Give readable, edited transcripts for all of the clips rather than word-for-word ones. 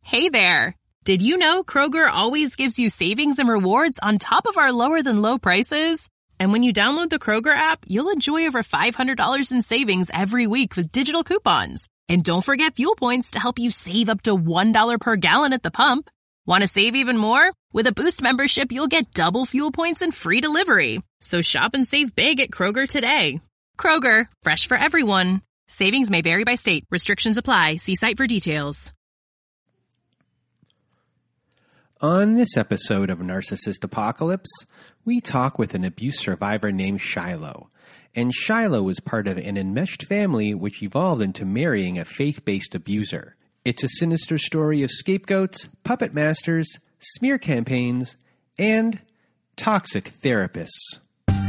Hey there! Did you know Kroger always gives you savings and rewards on top of our lower-than-low prices? And when you download the Kroger app, you'll enjoy over $500 in savings every week with digital coupons. And don't forget fuel points to help you save up to $1 per gallon at the pump. Want to save even more? With a Boost membership, you'll get double fuel points and free delivery. So shop and save big at Kroger today. Kroger, fresh for everyone. Savings may vary by state. Restrictions apply. See site for details. On this episode of Narcissist Apocalypse, we talk with an abuse survivor named Shiloh. And Shiloh was part of an enmeshed family which evolved into marrying a faith-based abuser. It's a sinister story of scapegoats, puppet masters, smear campaigns, and toxic therapists.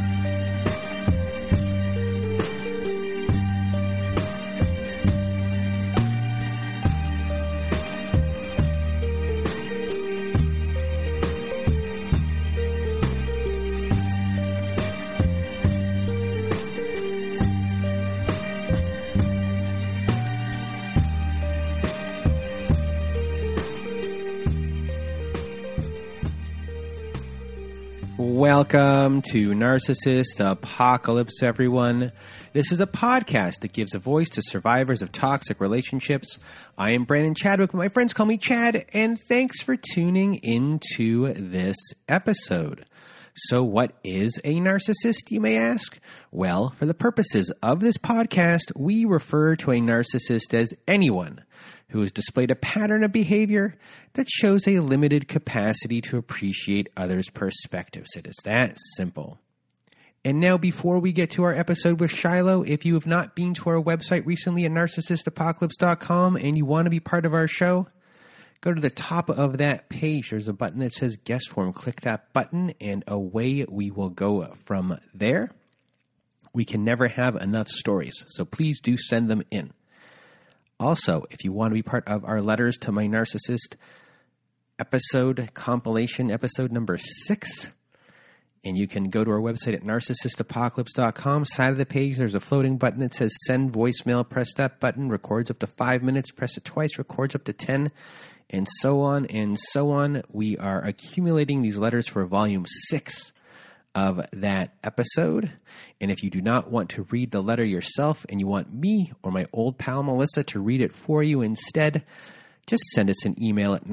Welcome to Narcissist Apocalypse, everyone. This is a podcast that gives a voice to survivors of toxic relationships. I am Brandon Chadwick, but my friends call me Chad, and thanks for tuning into this episode. So what is a narcissist, you may ask? Well, for the purposes of this podcast, we refer to a narcissist as anyone who has displayed a pattern of behavior that shows a limited capacity to appreciate others' perspectives. It is that simple. And now, before we get to our episode with Shiloh, if you have not been to our website recently at narcissistapocalypse.com and you want to be part of our show, go to the top of that page. There's a button that says Guest Form. Click that button and away we will go from there. We can never have enough stories, so please do send them in. Also, if you want to be part of our Letters to My Narcissist episode compilation, episode number 6, and you can go to our website at narcissistapocalypse.com. Side of the page, there's a floating button that says Send Voicemail. Press that button, records up to 5 minutes. Press it twice, records up to 10, and so on and so on. We are accumulating these letters for volume 6 of that episode. And if you do not want to read the letter yourself and you want me or my old pal Melissa to read it for you instead, just send us an email at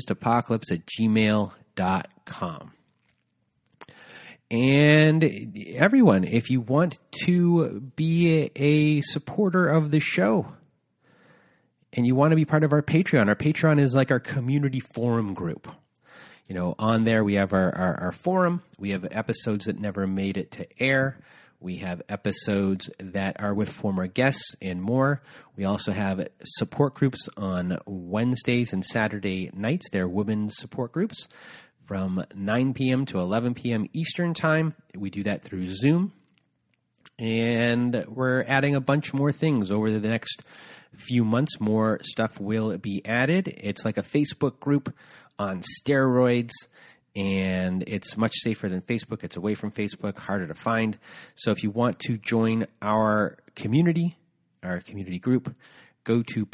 narcissistapocalypse@gmail.com. And everyone, if you want to be a supporter of the show and you want to be part of our Patreon is like our community forum group. You know, on there we have our forum. We have episodes that never made it to air. We have episodes that are with former guests and more. We also have support groups on Wednesdays and Saturday nights. They're women's support groups from 9 p.m. to 11 p.m. Eastern Time. We do that through Zoom. And we're adding a bunch more things over the next few months. More stuff will be added. It's like a Facebook group on steroids, and it's much safer than Facebook. It's away from Facebook, harder to find. So if you want to join our community group, go to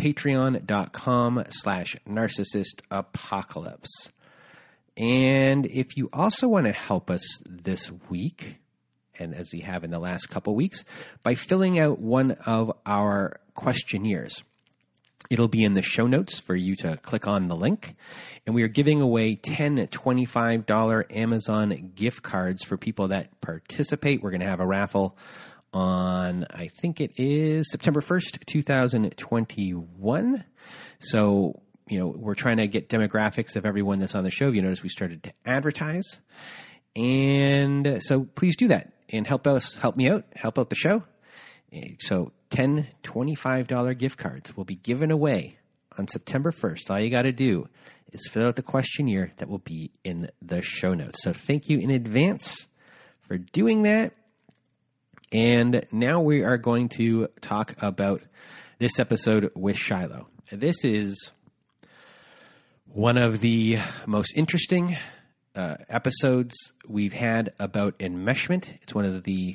patreon.com/narcissistapocalypse. And if you also want to help us this week, and as we have in the last couple weeks, by filling out one of our questionnaires. It'll be in the show notes for you to click on the link. And we are giving away 10 $25 Amazon gift cards for people that participate. We're going to have a raffle on, I think it is September 1st, 2021. So, you know, we're trying to get demographics of everyone that's on the show. You notice we started to advertise. And so please do that and help me out, help out the show. So 10 $25 gift cards will be given away on September 1st. All you got to do is fill out the questionnaire that will be in the show notes. So thank you in advance for doing that. And now we are going to talk about this episode with Shiloh. This is one of the most interesting episodes we've had about enmeshment. It's one of the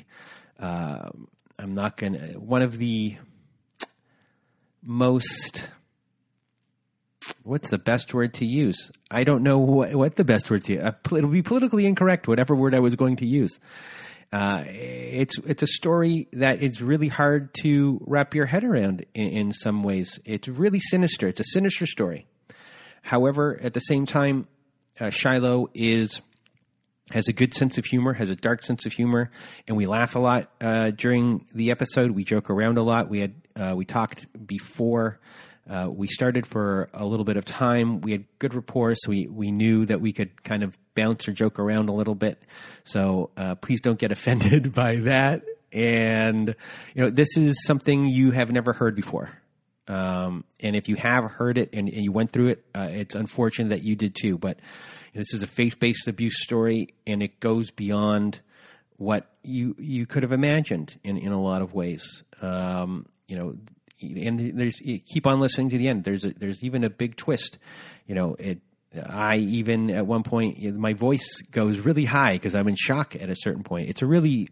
one of the most what's the best word to use? I don't know what the best word to use. It'll be politically incorrect, whatever word I was going to use. It's a story that is really hard to wrap your head around in some ways. It's really sinister. It's a sinister story. However, at the same time, Shiloh has a good sense of humor, has a dark sense of humor, and we laugh a lot during the episode. We joke around a lot. We talked before we started for a little bit of time. We had good rapport, so we knew that we could kind of bounce or joke around a little bit. So please don't get offended by that. And this is something you have never heard before. And if you have heard it and you went through it, it's unfortunate that you did too. But this is a faith-based abuse story, and it goes beyond what you could have imagined in a lot of ways. And there's, you keep on listening to the end. There's even a big twist. I even at one point my voice goes really high because I'm in shock at a certain point. It's a really,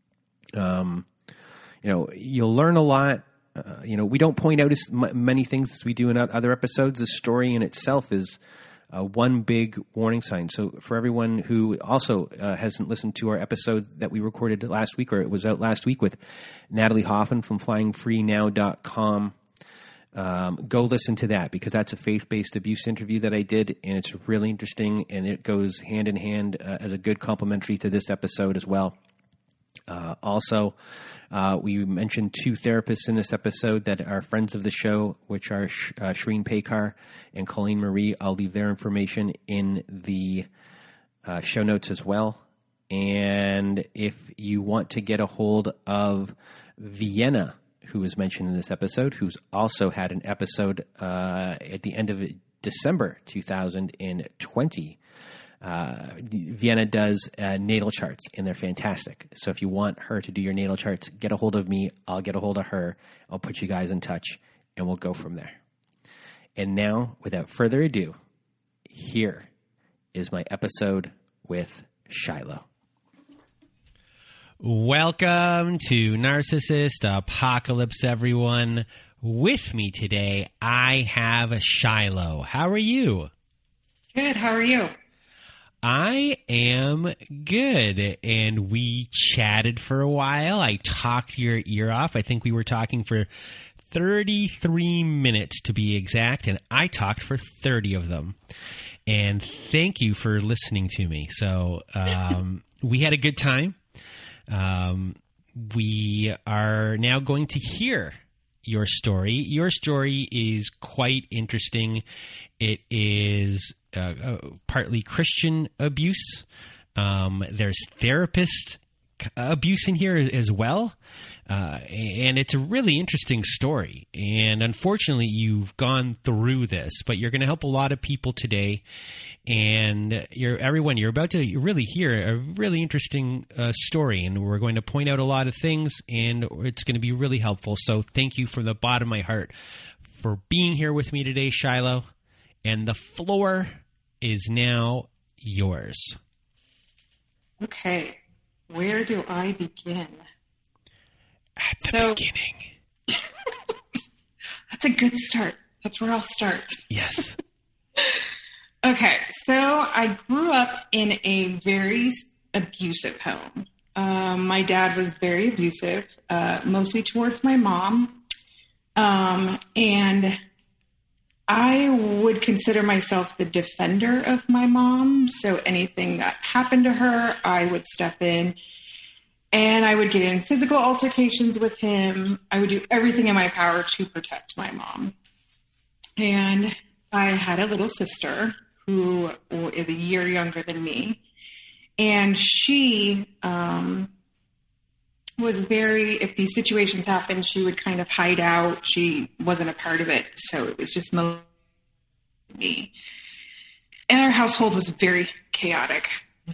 you'll learn a lot. We don't point out as many things as we do in other episodes. The story in itself is one big warning sign. So for everyone who also hasn't listened to our episode that we recorded last week, or it was out last week with Natalie Hoffman from flyingfreenow.com, go listen to that because that's a faith-based abuse interview that I did, and it's really interesting, and it goes hand in hand as a good complementary to this episode as well. Also, we mentioned two therapists in this episode that are friends of the show, which are Shireen Pekar and Colleen Marie. I'll leave their information in the show notes as well. And if you want to get a hold of Vienna, who was mentioned in this episode, who's also had an episode at the end of December 2020, Vienna does natal charts, and they're fantastic. So if you want her to do your natal charts, get a hold of me. I'll get a hold of her. I'll put you guys in touch, and we'll go from there. And now, without further ado, here is my episode with Shiloh. Welcome to Narcissist Apocalypse, everyone. With me today, I have Shiloh. How are you? Good. How are you? I am good, and we chatted for a while. I talked your ear off. I think we were talking for 33 minutes to be exact, and I talked for 30 of them. And thank you for listening to me. So we had a good time. We are now going to hear your story. Your story is quite interesting. It is partly Christian abuse. There's therapist abuse in here as well. And it's a really interesting story. And unfortunately, you've gone through this, but you're going to help a lot of people today. And you're about to really hear a really interesting story. And we're going to point out a lot of things, and it's going to be really helpful. So thank you from the bottom of my heart for being here with me today, Shiloh. And the floor is now yours. Okay. Where do I begin? At the beginning. That's a good start. That's where I'll start. Yes. Okay. So I grew up in a very abusive home. My dad was very abusive, mostly towards my mom. And I would consider myself the defender of my mom. So anything that happened to her, I would step in and I would get in physical altercations with him. I would do everything in my power to protect my mom. And I had a little sister who is a year younger than me. And she was if these situations happened, she would kind of hide out. She wasn't a part of it. So it was just mostly me. And our household was very chaotic.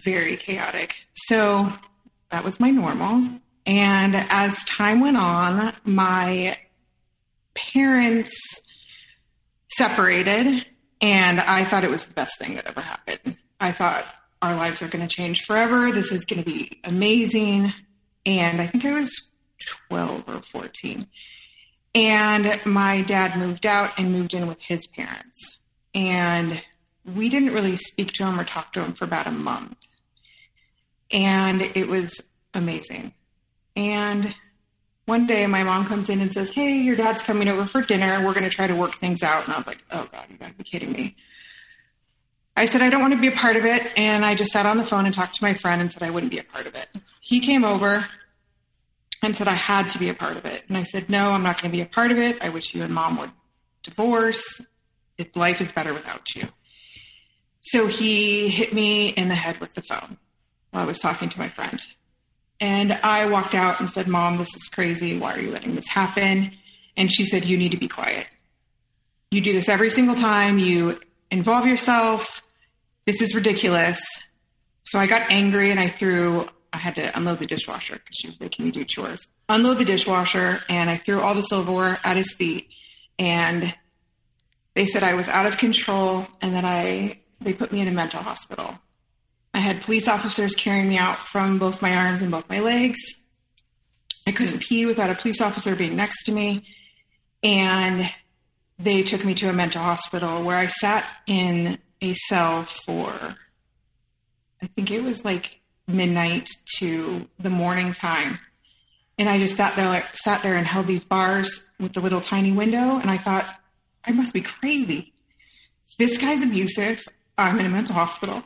So that was my normal. And as time went on, my parents separated, and I thought it was the best thing that ever happened. I thought our lives are going to change forever. This is going to be amazing. And I think I was 12 or 14. And my dad moved out and moved in with his parents. and we didn't really speak to him or talk to him for about a month. And it was amazing. And one day my mom comes in and says, hey, your dad's coming over for dinner. We're going to try to work things out. And I was like, oh God, you gotta be kidding me. I said, I don't want to be a part of it. And I just sat on the phone and talked to my friend and said I wouldn't be a part of it. He came over and said I had to be a part of it. And I said, no, I'm not going to be a part of it. I wish you and mom would divorce. If life is better without you. So he hit me in the head with the phone while I was talking to my friend. And I walked out and said, Mom, this is crazy. Why are you letting this happen? And she said, you need to be quiet. You do this every single time. You involve yourself. This is ridiculous. So I got angry and I had to unload the dishwasher because she was making me do chores. Unload the dishwasher, and I threw all the silverware at his feet. And they said I was out of control and that they put me in a mental hospital. I had police officers carrying me out from both my arms and both my legs. I couldn't pee without a police officer being next to me. And they took me to a mental hospital where I sat in a cell for, I think it was like midnight to the morning time. And I just sat there and held these bars with the little tiny window. And I thought, I must be crazy. This guy's abusive. I'm in a mental hospital.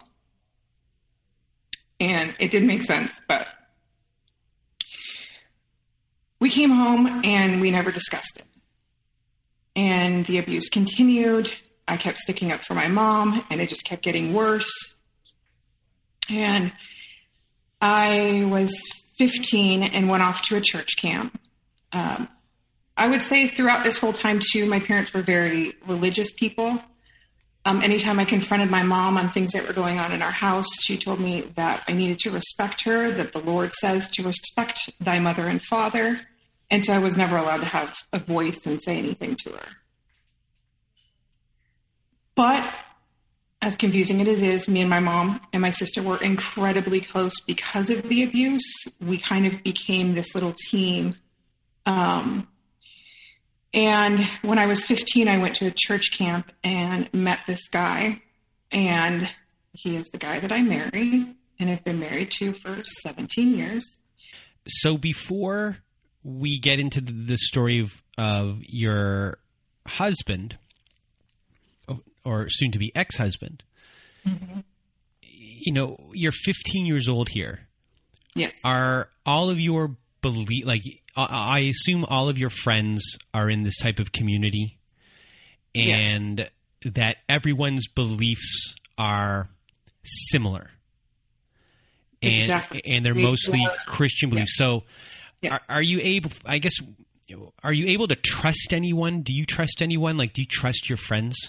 And it didn't make sense, but we came home and we never discussed it. And the abuse continued. I kept sticking up for my mom, and it just kept getting worse. And I was 15 and went off to a church camp. I would say throughout this whole time, too, my parents were very religious people. Anytime I confronted my mom on things that were going on in our house, she told me that I needed to respect her, that the Lord says to respect thy mother and father. And so I was never allowed to have a voice and say anything to her. But as confusing it is, me and my mom and my sister were incredibly close because of the abuse. We kind of became this little team. And when I was 15, I went to a church camp and met this guy. And he is the guy that I married and have been married to for 17 years. So before we get into the story of your husband, or soon-to-be ex-husband, mm-hmm. You know, you're 15 years old here. Yes. Are all of your I assume all of your friends are in this type of community, and yes. That everyone's beliefs are similar. Exactly. And they're mostly Christian beliefs. Yes. So yes. Are you able, I guess, are you able to trust anyone? Do you trust anyone? Like, do you trust your friends?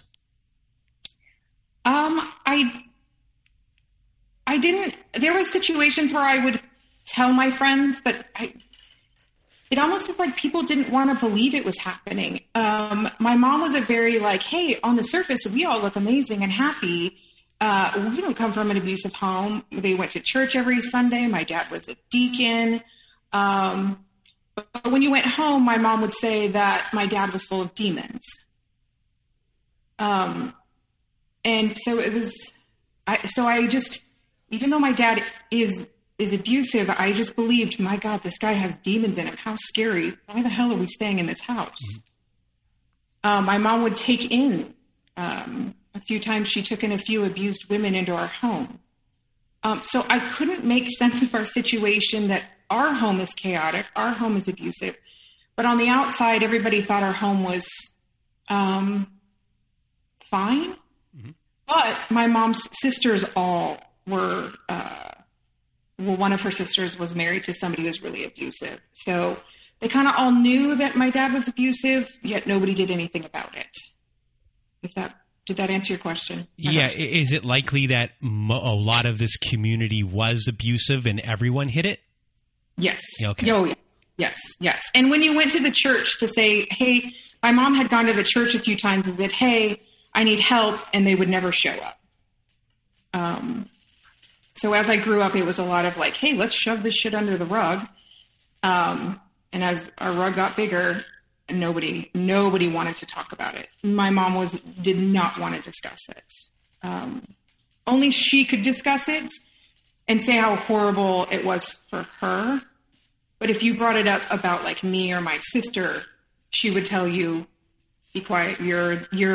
I didn't, there were situations where I would tell my friends, but it almost is like people didn't want to believe it was happening. My mom was a very like, hey, on the surface, we all look amazing and happy. We don't come from an abusive home. They went to church every Sunday. My dad was a deacon. But when you went home, my mom would say that my dad was full of demons. And so it was, I just, even though my dad is abusive, I just believed, my God, this guy has demons in him. How scary. Why the hell are we staying in this house? Mm-hmm. My mom would take in, a few times she took in a few abused women into our home. So I couldn't make sense of our situation, that our home is chaotic, our home is abusive. But on the outside, everybody thought our home was fine. Mm-hmm. But my mom's sisters all were, one of her sisters was married to somebody who was really abusive. So they kind of all knew that my dad was abusive, yet nobody did anything about it. Did that answer your question? Yeah. Is it likely that a lot of this community was abusive and everyone hid it? Yes. Okay. Oh, yeah. Yes. And when you went to the church to say, hey, my mom had gone to the church a few times and said, hey, I need help, and they would never show up. So as I grew up, it was a lot of like, hey, let's shove this shit under the rug. And as our rug got bigger, nobody wanted to talk about it. My mom did not want to discuss it. Only she could discuss it and say how horrible it was for her. But if you brought it up about like me or my sister, she would tell you, be quiet. You're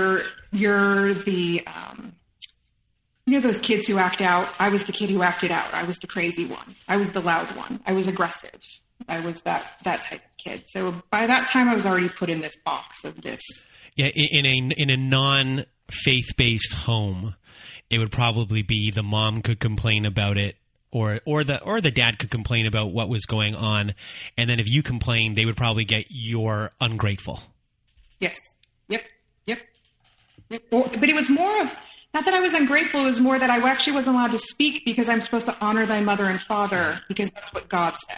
the, those kids who act out. I was the kid who acted out. I was the crazy one. I was the loud one. I was aggressive. I was that type of kid. So by that time I was already put in this box of this. Yeah. In a non-faith-based home, it would probably be the mom could complain about it, or the dad could complain about what was going on, and then if you complained, they would probably get you're ungrateful. Yes. Yep. But it was more of, not that I was ungrateful, it was more that I actually wasn't allowed to speak because I'm supposed to honor thy mother and father because that's what God said.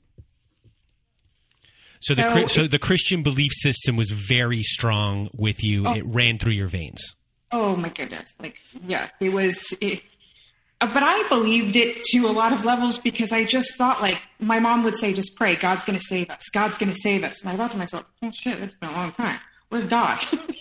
So the Christian belief system was very strong with you. It ran through your veins. Oh my goodness. Like, yeah, it was, but I believed it to a lot of levels because I just thought, like, my mom would say, just pray, God's going to save us. God's going to save us. And I thought to myself, oh shit, it's been a long time. Where's God?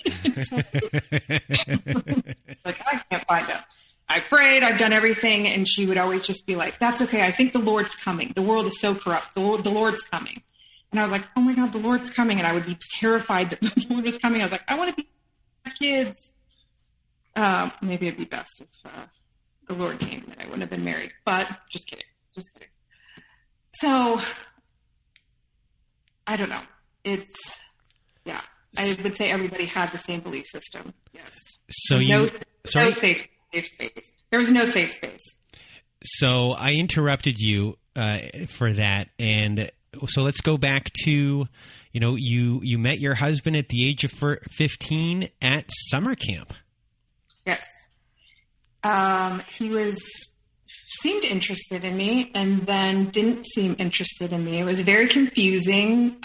Like, I can't find him. I prayed, I've done everything. And she would always just be like, that's okay. I think the Lord's coming. The world is so corrupt. The Lord's coming. And I was like, oh my God, the Lord's coming. And I would be terrified that the Lord was coming. I was like, I want to be with kids. Maybe it'd be best if the Lord came and I wouldn't have been married. But just kidding. So, I don't know. Yeah. I would say everybody had the same belief system. Yes. So no safe space. There was no safe space. So I interrupted you for that, and so let's go back to, you met your husband at the age of 15 at summer camp. Yes. He seemed interested in me and then didn't seem interested in me. It was very confusing.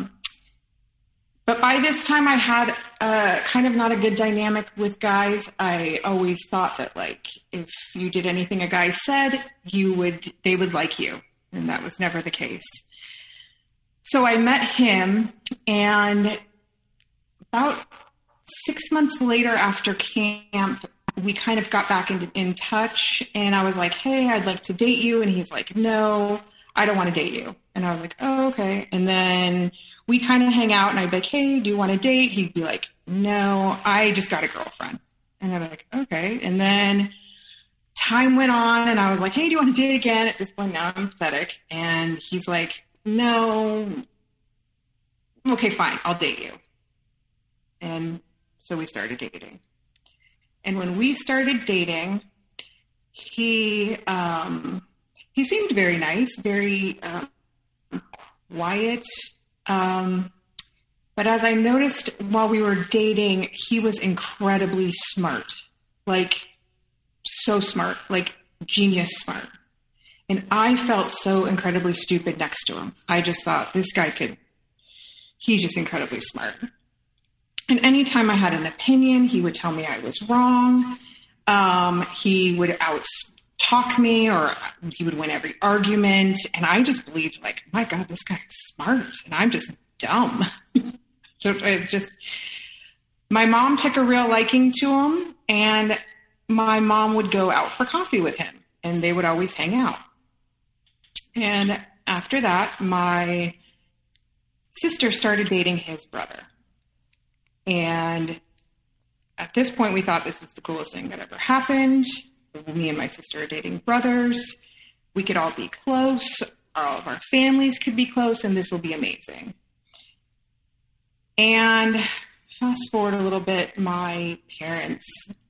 But by this time I had kind of not a good dynamic with guys. I always thought that, like, if you did anything a guy said, they would like you. And that was never the case. So I met him, and about 6 months later after camp, we kind of got back in touch, and I was like, hey, I'd like to date you. And he's like, no, I don't want to date you. And I was like, oh, okay. And then we kind of hang out, and I'd be like, hey, do you want to date? He'd be like, no, I just got a girlfriend. And I'd be like, okay. And then time went on, and I was like, hey, do you want to date again? At this point, now I'm pathetic. And he's like, no, okay, fine, I'll date you. And so we started dating. And when we started dating, he seemed very nice, very quiet. But as I noticed while we were dating, he was incredibly smart, like so smart, like genius smart. And I felt so incredibly stupid next to him. I just thought, this guy he's just incredibly smart. And anytime I had an opinion, he would tell me I was wrong. He would out-talk me, or he would win every argument. And I just believed, like, my God, this guy's smart, and I'm just dumb. My mom took a real liking to him, and my mom would go out for coffee with him, and they would always hang out. And after that, my sister started dating his brother. And at this point, we thought this was the coolest thing that ever happened. Me and my sister are dating brothers. We could all be close. All of our families could be close, and this will be amazing. And fast forward a little bit, my parents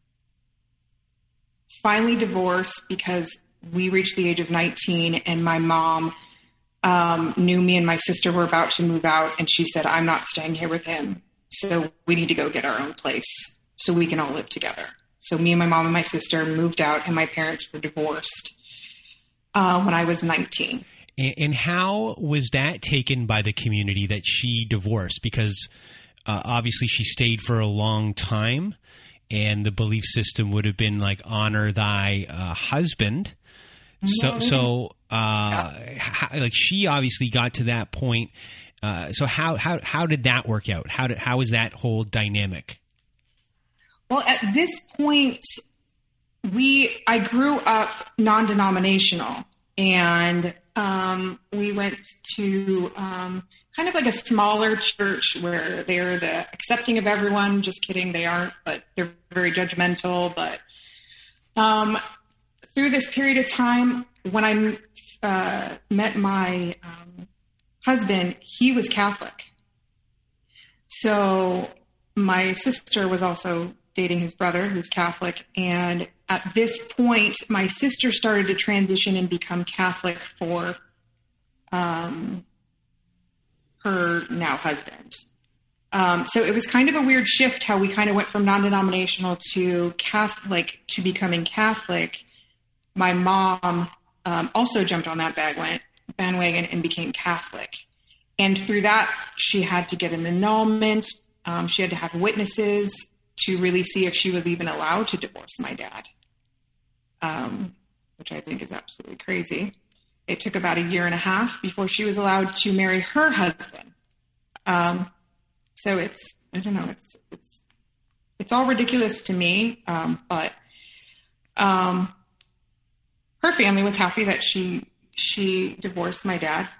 finally divorced because we reached the age of 19, and my mom knew me and my sister were about to move out, and she said, I'm not staying here with him. So we need to go get our own place so we can all live together. So me and my mom and my sister moved out, and my parents were divorced when I was 19. And how was that taken by the community that she divorced? Because obviously she stayed for a long time, and the belief system would have been like, honor thy husband. So like, she obviously got to that point. So how did that work out? How was that whole dynamic? Well, at this point, I grew up non-denominational, and we went to kind of like a smaller church where they're accepting of everyone. Just kidding, they aren't, but they're very judgmental. But through this period of time, when I met my husband, he was Catholic. So my sister was also dating his brother, who's Catholic. And at this point, my sister started to transition and become Catholic for her now husband. So it was kind of a weird shift how we kind of went from non-denominational to Catholic to becoming Catholic. My mom also jumped on that bandwagon and became Catholic. And through that, she had to get an annulment. She had to have witnesses to really see if she was even allowed to divorce my dad, which I think is absolutely crazy. It took about 1.5 years before she was allowed to marry her husband. So I don't know, it's all ridiculous to me. But her family was happy that she divorced my dad.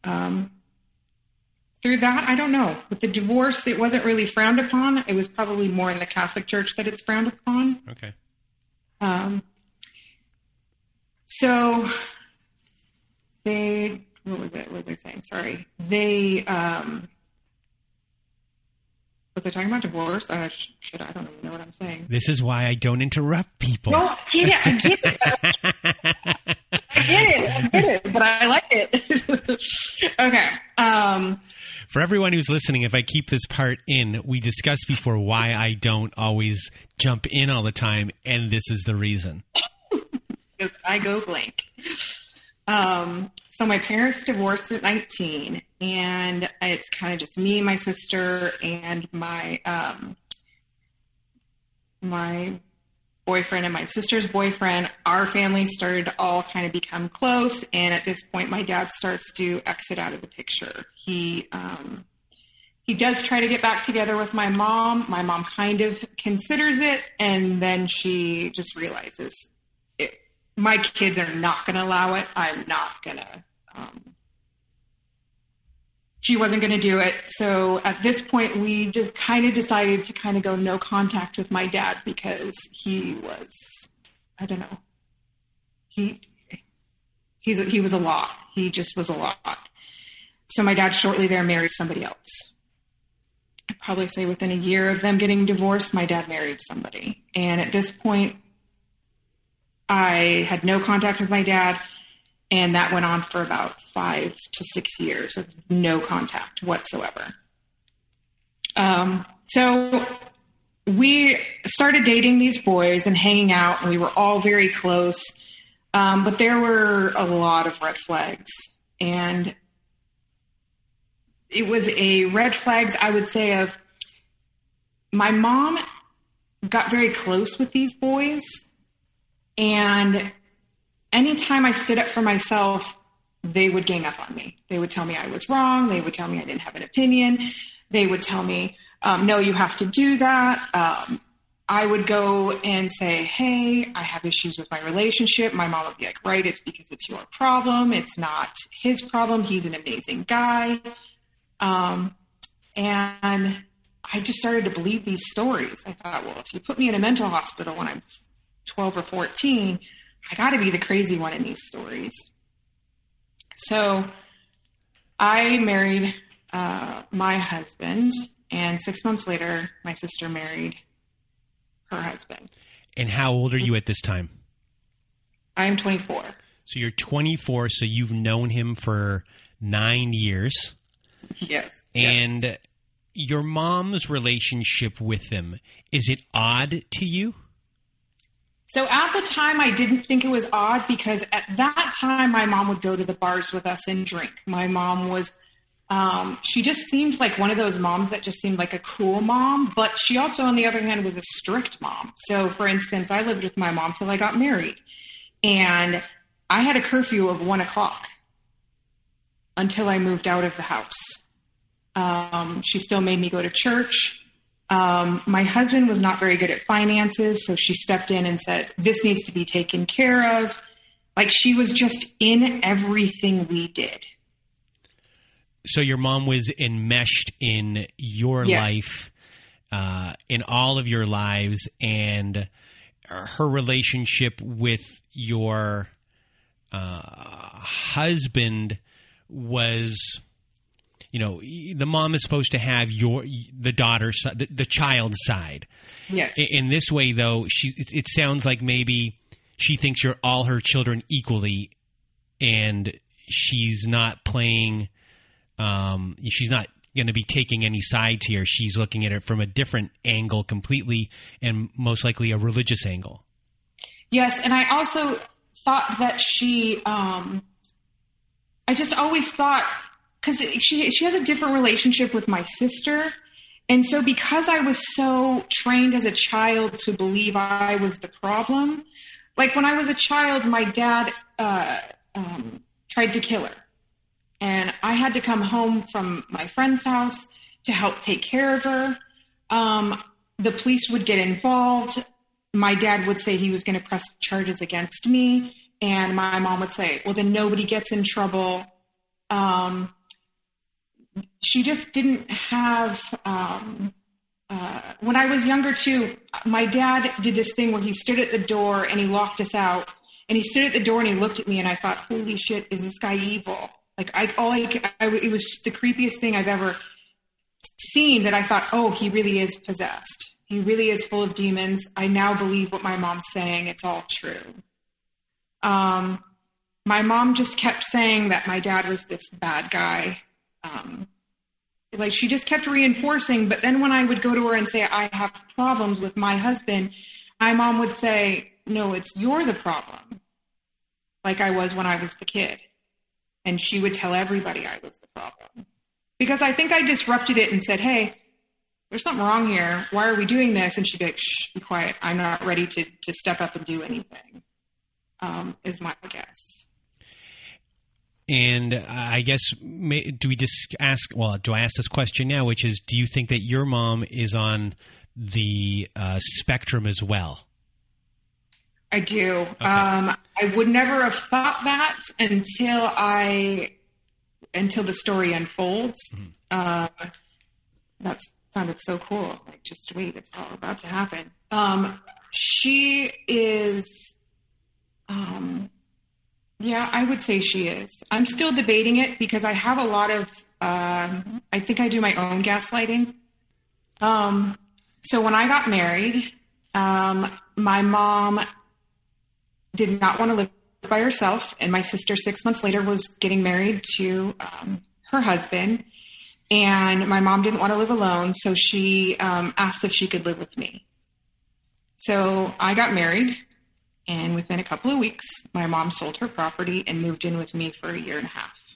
Through that, I don't know. With the divorce, it wasn't really frowned upon. It was probably more in the Catholic Church that it's frowned upon. Okay. So what was I saying? Sorry. Was I talking about divorce? I don't even know what I'm saying. This is why I don't interrupt people. No, I get it. I get it, but I like it. Okay. For everyone who's listening, if I keep this part in, we discussed before why I don't always jump in all the time, and this is the reason. Because I go blank. So my parents divorced at 19, and it's kind of just me, my sister, and my boyfriend and my sister's boyfriend. Our family started to all kind of become close, and at this point, my dad starts to exit out of the picture. He does try to get back together with my mom. My mom kind of considers it, and then she just realizes my kids are not going to allow it. I'm not going to. She wasn't going to do it. So at this point, we just kind of decided to kind of go no contact with my dad because he was, I don't know. He was a lot. He just was a lot. So my dad shortly there married somebody else. I'd probably say within 1 year of them getting divorced, my dad married somebody. And at this point, I had no contact with my dad, and that went on for about 5 to 6 years of no contact whatsoever. So we started dating these boys and hanging out, and we were all very close. But there were a lot of red flags, and it was a red flags, I would say, of my mom got very close with these boys. And anytime I stood up for myself, they would gang up on me. They would tell me I was wrong. They would tell me I didn't have an opinion. They would tell me, no, you have to do that. I would go and say, hey, I have issues with my relationship. My mom would be like, right, it's because it's your problem. It's not his problem. He's an amazing guy. And I just started to believe these stories. I thought, well, if you put me in a mental hospital when I'm 12 or 14, I got to be the crazy one in these stories. So I married my husband, and 6 months later, my sister married her husband. And how old are you at this time? I'm 24. So you're 24, so you've known him for 9 years. Yes. And your mom's relationship with him, is it odd to you? So at the time, I didn't think it was odd because at that time, my mom would go to the bars with us and drink. My mom was, she just seemed like one of those moms that just seemed like a cool mom, but she also, on the other hand, was a strict mom. So for instance, I lived with my mom till I got married, and I had a curfew of 1:00 until I moved out of the house. She still made me go to church. My husband was not very good at finances, so she stepped in and said, this needs to be taken care of. Like, she was just in everything we did. So your mom was enmeshed in your life, in all of your lives, and her relationship with your husband was, the mom is supposed to have the daughter's, the child's side. Yes. In this way, though, it sounds like maybe she thinks you're all her children equally, and she's not playing. She's not going to be taking any sides here. She's looking at it from a different angle completely, and most likely a religious angle. Yes, and I also thought that she. I just always thought, because she has a different relationship with my sister. And so because I was so trained as a child to believe I was the problem, like when I was a child, my dad tried to kill her. And I had to come home from my friend's house to help take care of her. The police would get involved. My dad would say he was going to press charges against me. And my mom would say, well, then nobody gets in trouble. She just didn't have, when I was younger too, my dad did this thing where he stood at the door and he locked us out, and he stood at the door and he looked at me and I thought, holy shit, is this guy evil? Like it was the creepiest thing I've ever seen, that I thought, oh, he really is possessed. He really is full of demons. I now believe what my mom's saying. It's all true. My mom just kept saying that my dad was this bad guy. Like she just kept reinforcing, but then when I would go to her and say, I have problems with my husband, my mom would say, no, you're the problem. Like I was when I was the kid. And she would tell everybody I was the problem. Because I think I disrupted it and said, hey, there's something wrong here. Why are we doing this? And she'd be like, shh, be quiet. I'm not ready to step up and do anything, is my guess. And I guess, do I ask this question now, which is, do you think that your mom is on the spectrum as well? I do. Okay. I would never have thought that until the story unfolds. Mm-hmm. That sounded so cool. Like, just wait, it's all about to happen. She is, yeah, I would say she is. I'm still debating it because I have a lot of, I think I do my own gaslighting. So when I got married, my mom did not want to live by herself. And my sister 6 months later was getting married to her husband. And my mom didn't want to live alone. So she asked if she could live with me. So I got married. And within a couple of weeks, my mom sold her property and moved in with me for 1.5 years.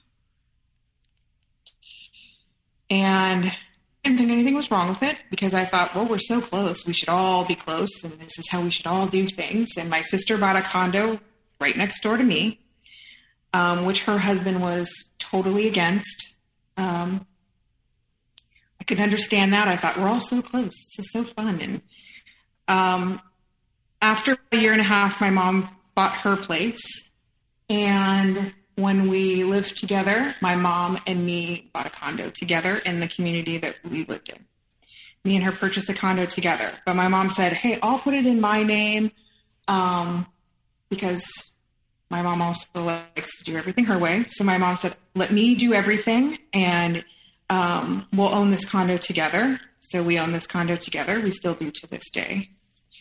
And I didn't think anything was wrong with it because I thought, well, we're so close. We should all be close, and this is how we should all do things. And my sister bought a condo right next door to me, which her husband was totally against. I could understand that. I thought, we're all so close. This is so fun. And after 1.5 years, my mom bought her place. And when we lived together, my mom and me bought a condo together in the community that we lived in. Me and her purchased a condo together. But my mom said, hey, I'll put it in my name because my mom also likes to do everything her way. So my mom said, let me do everything and we'll own this condo together. So we own this condo together. We still do to this day.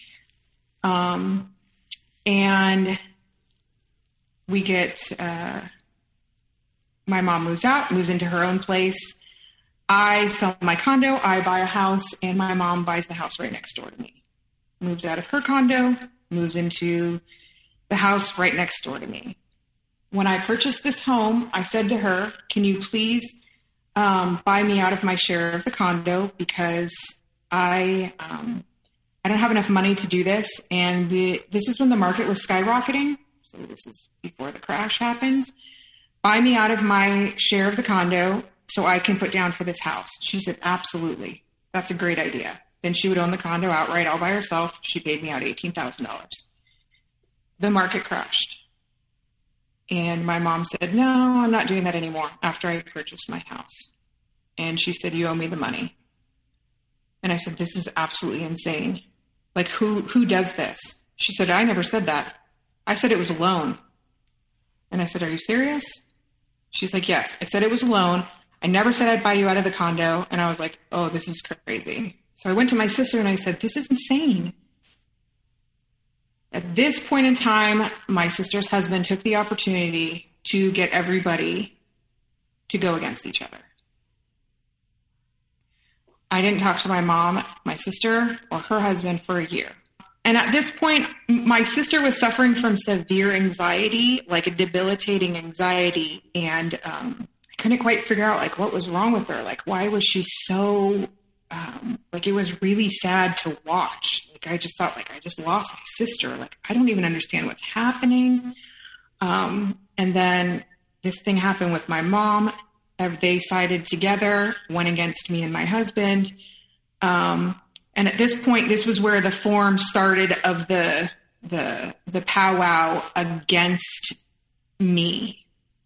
And we get, my mom moves out, moves into her own place. I sell my condo, I buy a house, and my mom buys the house right next door to me. Moves out of her condo, moves into the house right next door to me. When I purchased this home, I said to her, can you please buy me out of my share of the condo because I don't have enough money to do this. And this is when the market was skyrocketing. So this is before the crash happened. Buy me out of my share of the condo so I can put down for this house. She said, absolutely. That's a great idea. Then she would own the condo outright all by herself. She paid me out $18,000. The market crashed. And my mom said, no, I'm not doing that anymore after I purchased my house. And she said, you owe me the money. And I said, this is absolutely insane. Like, who does this? She said, I never said that. I said it was a loan. And I said, are you serious? She's like, yes. I said it was a loan. I never said I'd buy you out of the condo. And I was like, oh, this is crazy. So I went to my sister and I said, this is insane. At this point in time, my sister's husband took the opportunity to get everybody to go against each other. I didn't talk to my mom, my sister, or her husband for a year. And at this point, my sister was suffering from severe anxiety, like a debilitating anxiety. And I couldn't quite figure out like what was wrong with her. Like, why was she so, like, it was really sad to watch. Like, I just thought, like, I just lost my sister. Like, I don't even understand what's happening. And then this thing happened with my mom. They sided together, went against me and my husband. And at this point, this was where the form started of the powwow against me.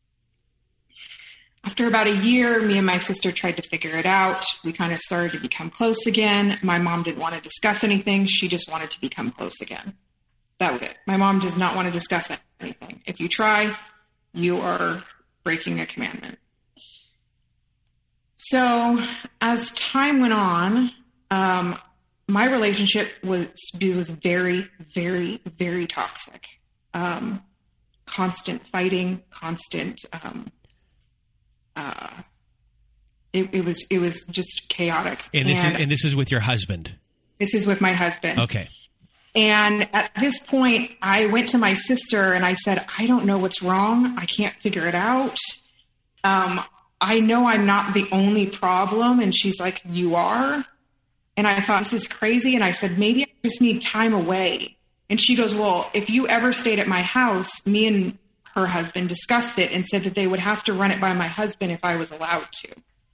After about a year, me and my sister tried to figure it out. We kind of started to become close again. My mom didn't want to discuss anything. She just wanted to become close again. That was it. My mom does not want to discuss anything. If you try, you are breaking a commandment. So as time went on, my relationship was very, very, very toxic. Constant fighting, constant. It was just chaotic. And this is with your husband. This is with my husband. Okay. And at this point, I went to my sister and I said, I don't know what's wrong. I can't figure it out. I know I'm not the only problem. And she's like, you are. And I thought, this is crazy. And I said, maybe I just need time away. And she goes, well, if you ever stayed at my house, me and her husband discussed it and said that they would have to run it by my husband if I was allowed to.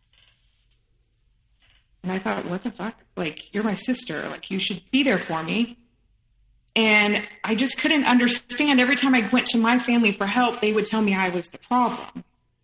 And I thought, what the fuck? Like, you're my sister. Like, you should be there for me. And I just couldn't understand. Every time I went to my family for help, they would tell me I was the problem.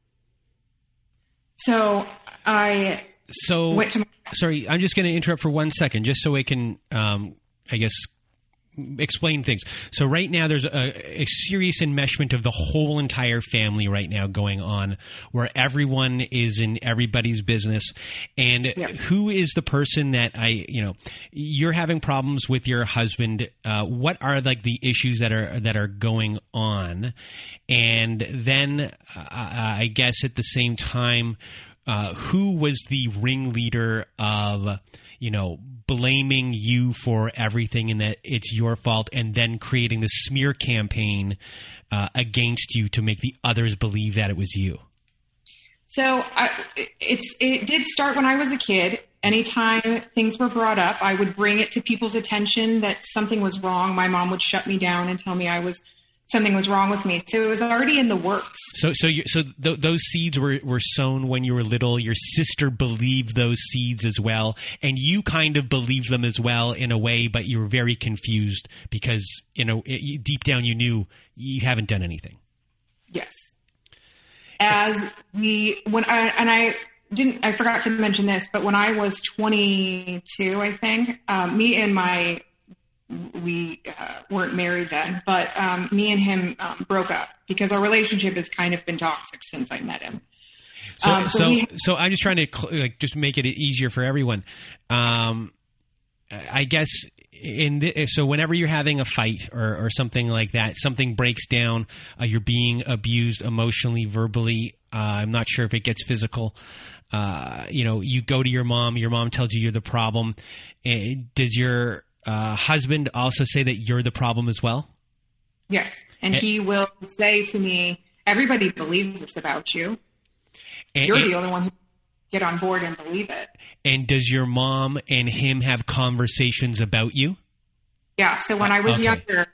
So I went to my... Sorry, I'm just going to interrupt for 1 second, just so I can, I guess, explain things. So right now there's a serious enmeshment of the whole entire family right now going on, where everyone is in everybody's business. And who is the person that you're having problems with your husband? What are like the issues that are going on? And then I guess at the same time, who was the ringleader of, blaming you for everything and that it's your fault, and then creating the smear campaign against you to make the others believe that it was you? So it did start when I was a kid. Anytime things were brought up, I would bring it to people's attention that something was wrong. My mom would shut me down and tell me something was wrong with me. So it was already in the works. So those seeds were sown when you were little. Your sister believed those seeds as well, and you kind of believed them as well in a way, but you were very confused because deep down you knew you haven't done anything. Yes. I forgot to mention this, but when I was 22, I think, me and we weren't married then, but me and him broke up because our relationship has kind of been toxic since I met him. So I'm just trying to just make it easier for everyone. I guess so whenever you're having a fight or something like that, something breaks down, you're being abused emotionally, verbally. I'm not sure if it gets physical. You go to your mom tells you you're the problem. Does your husband also say that you're the problem as well? Yes. And he will say to me, everybody believes this about you. You're the only one who get on board and believe it. And does your mom and him have conversations about you? Yeah. So when I was younger,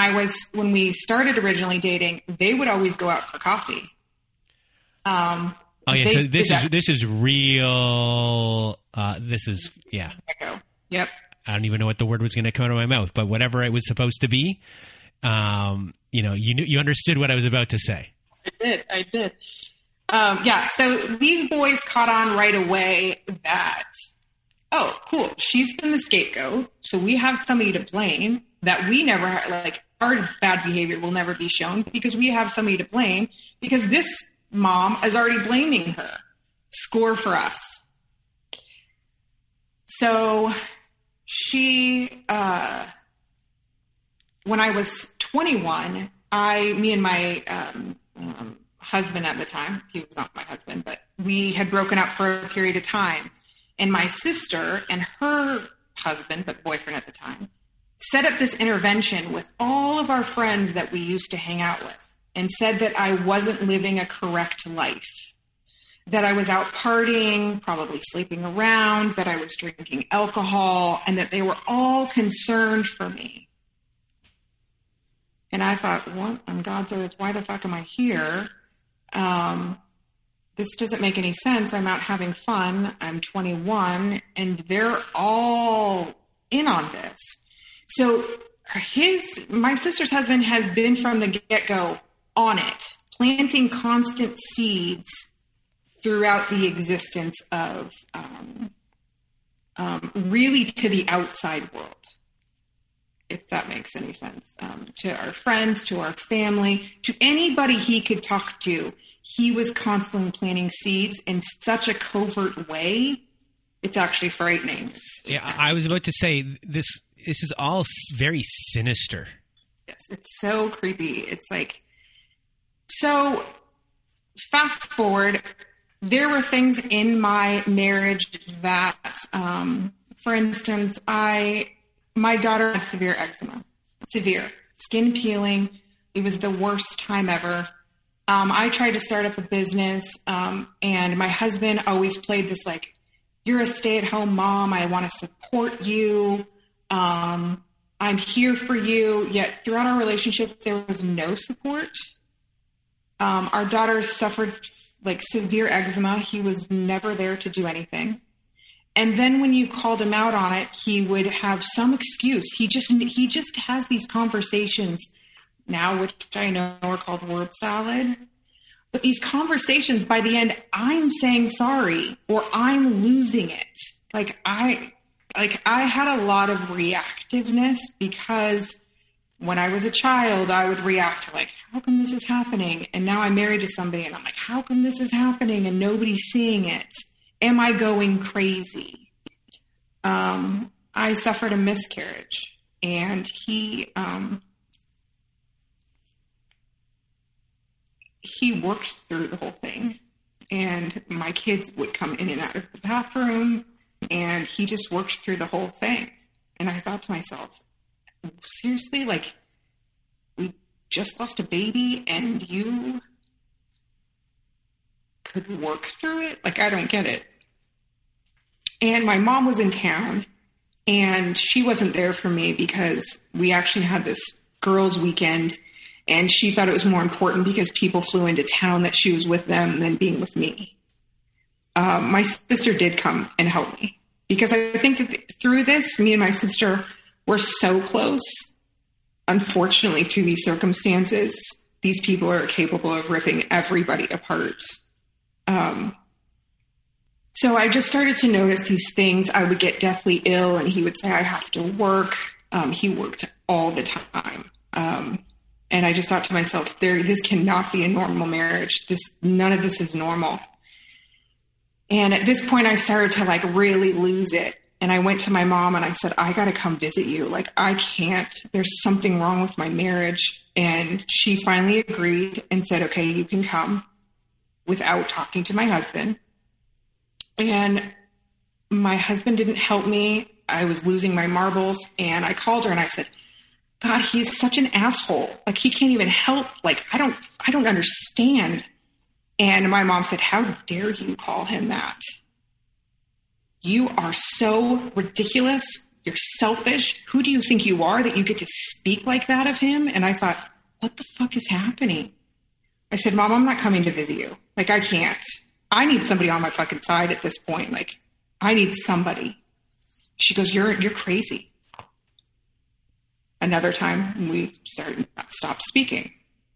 when we started originally dating, they would always go out for coffee. Oh yeah, so this is real. Yeah. Echo. Yep. I don't even know what the word was going to come out of my mouth, but whatever it was supposed to be, you understood what I was about to say. I did. Yeah. So these boys caught on right away that, oh, cool, she's been the scapegoat, so we have somebody to blame. That we never our bad behavior will never be shown because we have somebody to blame because this mom is already blaming her. Score for us. So she, when I was 21, me and my husband at the time, he was not my husband, but we had broken up for a period of time. And my sister and her husband, but boyfriend at the time, set up this intervention with all of our friends that we used to hang out with and said that I wasn't living a correct life, that I was out partying, probably sleeping around, that I was drinking alcohol, and that they were all concerned for me. And I thought, what on God's earth, why the fuck am I here? This doesn't make any sense. I'm out having fun. I'm 21, and they're all in on this. So my sister's husband has been from the get-go on it, planting constant seeds throughout the existence of really to the outside world, if that makes any sense, to our friends, to our family, to anybody he could talk to. He was constantly planting seeds in such a covert way. It's actually frightening. Yeah, I was about to say this is all very sinister. Yes, it's so creepy. It's like, so fast forward, there were things in my marriage that, for instance, my daughter had severe eczema, severe skin peeling. It was the worst time ever. I tried to start up a business, and my husband always played this like, you're a stay-at-home mom. I want to support you. I'm here for you. Yet throughout our relationship, there was no support. Our daughter suffered like severe eczema. He was never there to do anything. And then when you called him out on it, he would have some excuse. He just has these conversations now, which I know are called word salad. But these conversations, by the end, I'm saying sorry or I'm losing it. I had a lot of reactiveness because when I was a child, I would react to like, how come this is happening? And now I'm married to somebody and I'm like, how come this is happening? And nobody's seeing it. Am I going crazy? I suffered a miscarriage and he worked through the whole thing, and my kids would come in and out of the bathroom, and he just worked through the whole thing. And I thought to myself, seriously, like, we just lost a baby and you could work through it? Like, I don't get it. And my mom was in town, and she wasn't there for me because we actually had this girls' weekend. And she thought it was more important because people flew into town that she was with them than being with me. My sister did come and help me because I think that through this, me and my sister were so close. Unfortunately, through these circumstances, these people are capable of ripping everybody apart. So I just started to notice these things. I would get deathly ill and he would say, I have to work. He worked all the time. And I just thought to myself, this cannot be a normal marriage. None of this is normal. And at this point, I started to like really lose it. And I went to my mom and I said, I got to come visit you. Like, I can't. There's something wrong with my marriage. And she finally agreed and said, okay, you can come, without talking to my husband. And my husband didn't help me. I was losing my marbles. And I called her and I said, God, he's such an asshole. Like, he can't even help. Like, I don't understand. And my mom said, how dare you call him that? You are so ridiculous. You're selfish. Who do you think you are that you get to speak like that of him? And I thought, what the fuck is happening? I said, Mom, I'm not coming to visit you. Like, I can't. I need somebody on my fucking side at this point. Like, I need somebody. She goes, you're crazy. Another time we stopped speaking.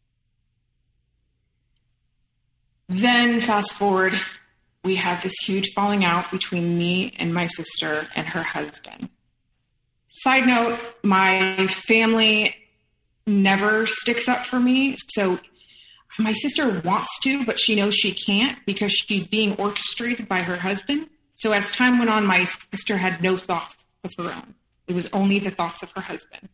Then fast forward, we have this huge falling out between me and my sister and her husband. Side note, my family never sticks up for me. So my sister wants to, but she knows she can't because she's being orchestrated by her husband. So as time went on, my sister had no thoughts of her own. It was only the thoughts of her husband.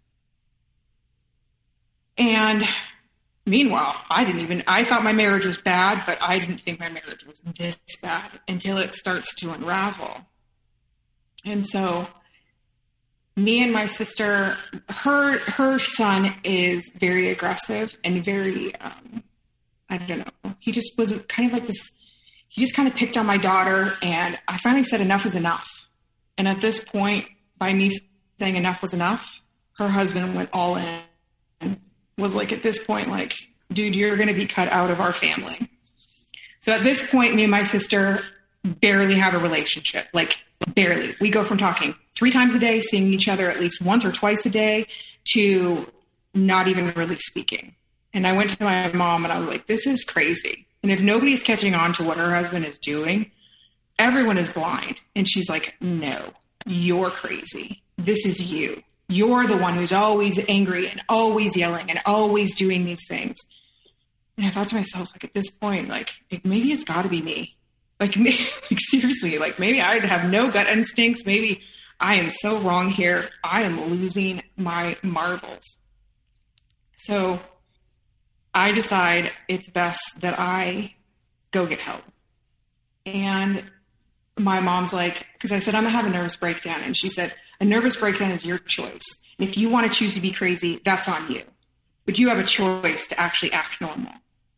And meanwhile, I thought my marriage was bad, but I didn't think my marriage was this bad until it starts to unravel. And so me and my sister, her son is very aggressive and very, I don't know. He just was kind of like this. He just kind of picked on my daughter, and I finally said enough is enough. And at this point, by me saying enough was enough, her husband went all in and was like, at this point, like, dude, you're going to be cut out of our family. So at this point, me and my sister barely have a relationship, like barely. We go from talking 3 times a day, seeing each other at least once or twice a day, to not even really speaking. And I went to my mom and I was like, this is crazy. And if nobody's catching on to what her husband is doing, everyone is blind. And she's like, no, you're crazy. This is you. You're the one who's always angry and always yelling and always doing these things. And I thought to myself, like, at this point, like maybe it's got to be me. Like, seriously, like maybe I have no gut instincts. Maybe I am so wrong here. I am losing my marbles. So I decide it's best that I go get help. And my mom's like, because I said, I'm going to have a nervous breakdown. And she said, a nervous breakdown is your choice. If you want to choose to be crazy, that's on you. But you have a choice to actually act normal.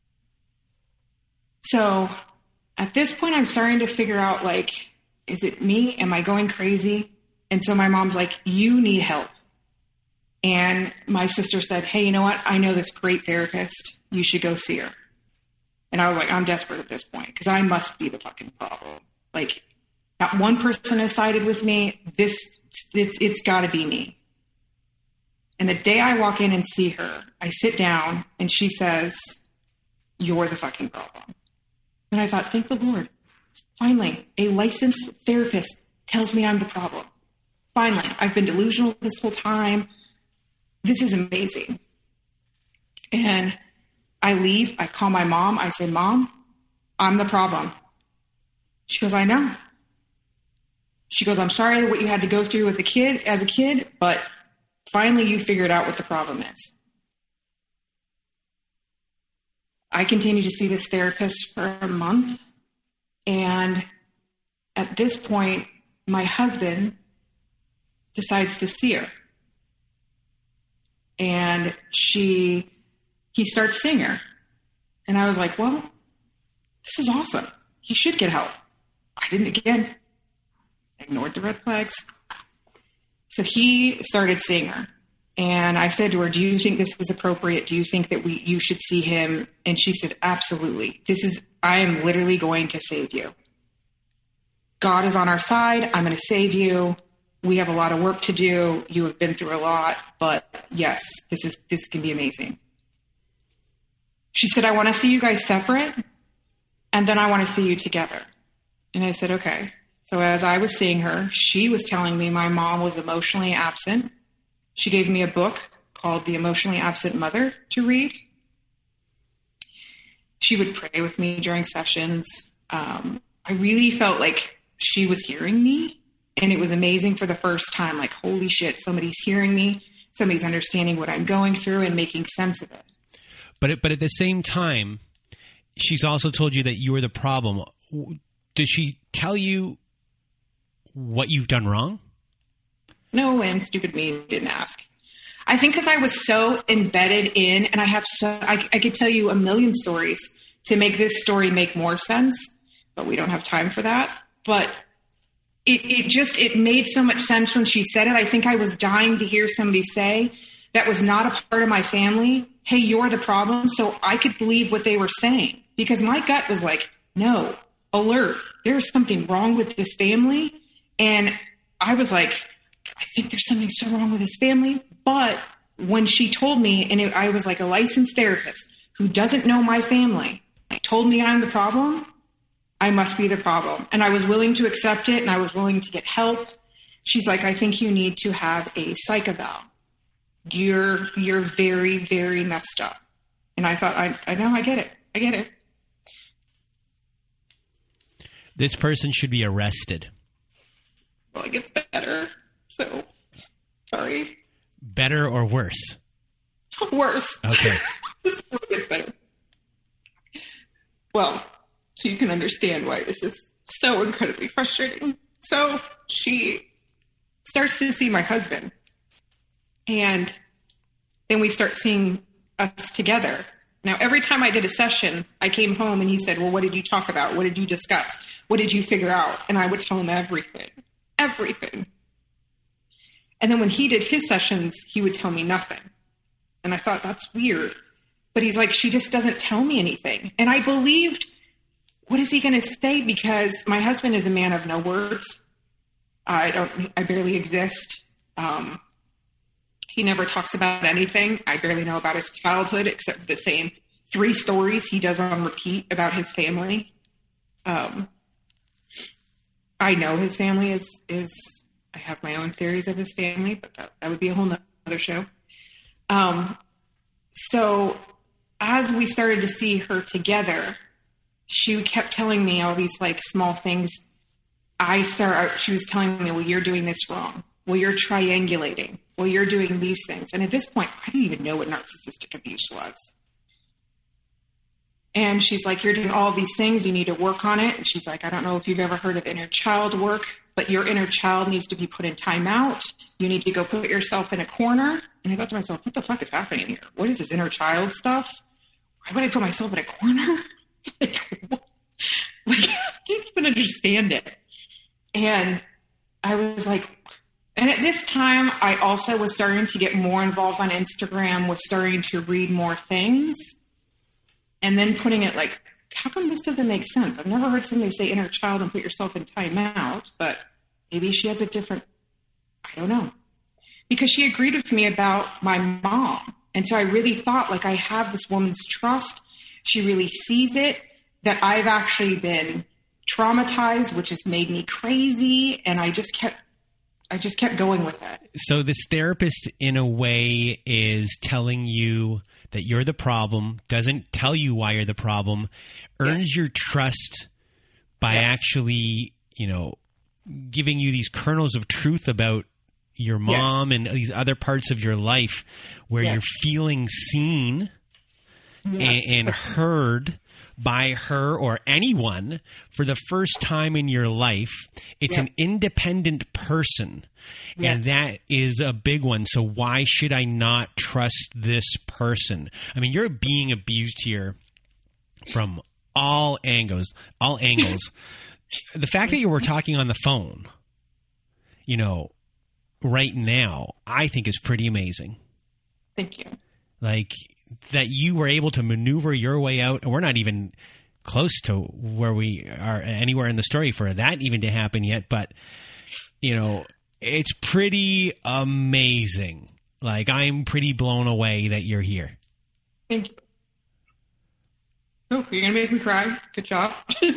So at this point, I'm starting to figure out, like, is it me? Am I going crazy? And so my mom's like, you need help. And my sister said, hey, you know what? I know this great therapist. You should go see her. And I was like, I'm desperate at this point because I must be the fucking problem. Like, not one person has sided with me. It's got to be me. And the day I walk in and see her, I sit down and she says, you're the fucking problem. And I thought, thank the Lord. Finally, a licensed therapist tells me I'm the problem. Finally, I've been delusional this whole time. This is amazing. And I leave. I call my mom. I say, Mom, I'm the problem. She goes, I know. She goes, I'm sorry what you had to go through as a kid, but finally you figured out what the problem is. I continue to see this therapist for a month. And at this point, my husband decides to see her. And he starts seeing her. And I was like, well, this is awesome. He should get help. I didn't again. Ignored the red flags. So he started seeing her. And I said to her, do you think this is appropriate? Do you think that you should see him? And she said, absolutely. I am literally going to save you. God is on our side. I'm going to save you. We have a lot of work to do. You have been through a lot, but yes, this can be amazing. She said, I want to see you guys separate, and then I want to see you together. And I said, okay. So as I was seeing her, she was telling me my mom was emotionally absent. She gave me a book called The Emotionally Absent Mother to read. She would pray with me during sessions. I really felt like she was hearing me, and it was amazing for the first time. Like, holy shit, somebody's hearing me. Somebody's understanding what I'm going through and making sense of it. But at the same time, she's also told you that you were the problem. Did she tell you what you've done wrong? No, and stupid me didn't ask. I think because I was so embedded in, and I could tell you a million stories to make this story make more sense, but we don't have time for that. But it made so much sense when she said it. I think I was dying to hear somebody say that was not a part of my family, hey, you're the problem. So I could believe what they were saying because my gut was like, no, alert, there's something wrong with this family. And I was like, I think there's something so wrong with this family. But when she told me, and I was like a licensed therapist who doesn't know my family, told me I'm the problem, I must be the problem. And I was willing to accept it, and I was willing to get help. She's like, I think you need to have a psych eval. You're very, very messed up. And I thought, I know, I get it. This person should be arrested. Well, it gets better. So, sorry. Better or worse? Worse. Okay. This gets better. Well, so you can understand why this is so incredibly frustrating. So she starts to see my husband, and then we start seeing us together. Now, every time I did a session, I came home and he said, well, what did you talk about? What did you discuss? What did you figure out? And I would tell him everything. And then when he did his sessions, he would tell me nothing. And I thought, that's weird. But he's like, she just doesn't tell me anything. And I believed, what is he going to say? Because my husband is a man of no words. I barely exist. He never talks about anything. I barely know about his childhood, except for the same 3 stories he does on repeat about his family. I know his family is I have my own theories of his family, but that would be a whole nother show. So as we started to see her together, she kept telling me all these like small things. She was telling me, well, you're doing this wrong. Well, you're triangulating. Well, you're doing these things. And at this point, I didn't even know what narcissistic abuse was. And she's like, you're doing all these things. You need to work on it. And she's like, I don't know if you've ever heard of inner child work, but your inner child needs to be put in timeout. You need to go put yourself in a corner. And I thought to myself, what the fuck is happening here? What is this inner child stuff? Why would I put myself in a corner? I didn't even understand it. And I was like, and at this time, I also was starting to get more involved on Instagram, was starting to read more things. And then putting it like, how come this doesn't make sense? I've never heard somebody say inner child and put yourself in timeout, but maybe she has a different, I don't know. Because she agreed with me about my mom. And so I really thought, like, I have this woman's trust. She really sees it, that I've actually been traumatized, which has made me crazy. And I just kept going with it. So this therapist, in a way, is telling you that you're the problem, doesn't tell you why you're the problem, earns your trust by actually, giving you these kernels of truth about your mom and these other parts of your life where you're feeling seen and heard by her or anyone for the first time in your life. It's an independent person. And that is a big one. So why should I not trust this person? I mean, you're being abused here from all angles. The fact that you were talking on the phone, right now, I think is pretty amazing. Thank you. Like, that you were able to maneuver your way out, and we're not even close to where we are anywhere in the story for that even to happen yet, but it's pretty amazing. Like, I'm pretty blown away that you're here. Thank you. Oh, you're gonna make me cry. Good job.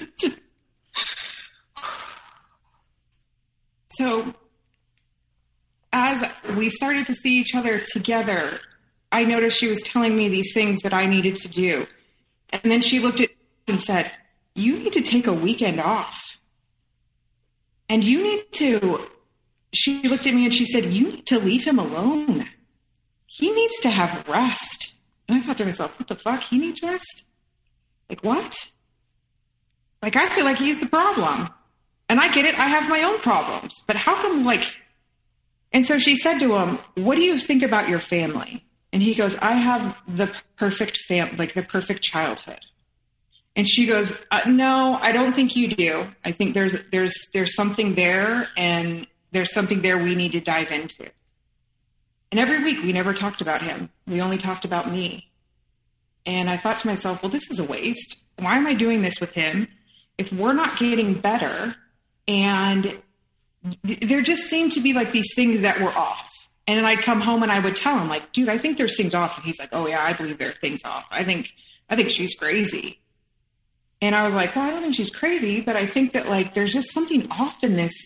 So as we started to see each other together, I noticed she was telling me these things that I needed to do. And then she looked at me and said, you need to take a weekend off. And she looked at me and she said, you need to leave him alone. He needs to have rest. And I thought to myself, what the fuck? He needs rest? Like, what? Like, I feel like he's the problem. And I get it. I have my own problems. But how come, and so she said to him, what do you think about your family? And he goes, I have the perfect the perfect childhood. And she goes, no, I don't think you do. I think there's something there, and there's something there we need to dive into. And every week we never talked about him. We only talked about me. And I thought to myself, well, this is a waste. Why am I doing this with him? if we're not getting better, and there just seemed to be like these things that were off. And then I'd come home and I would tell him, like, dude, I think there's things off. And he's like, oh yeah, I believe there are things off. I think she's crazy. And I was like, well, I don't think she's crazy, but I think that like there's just something off in this.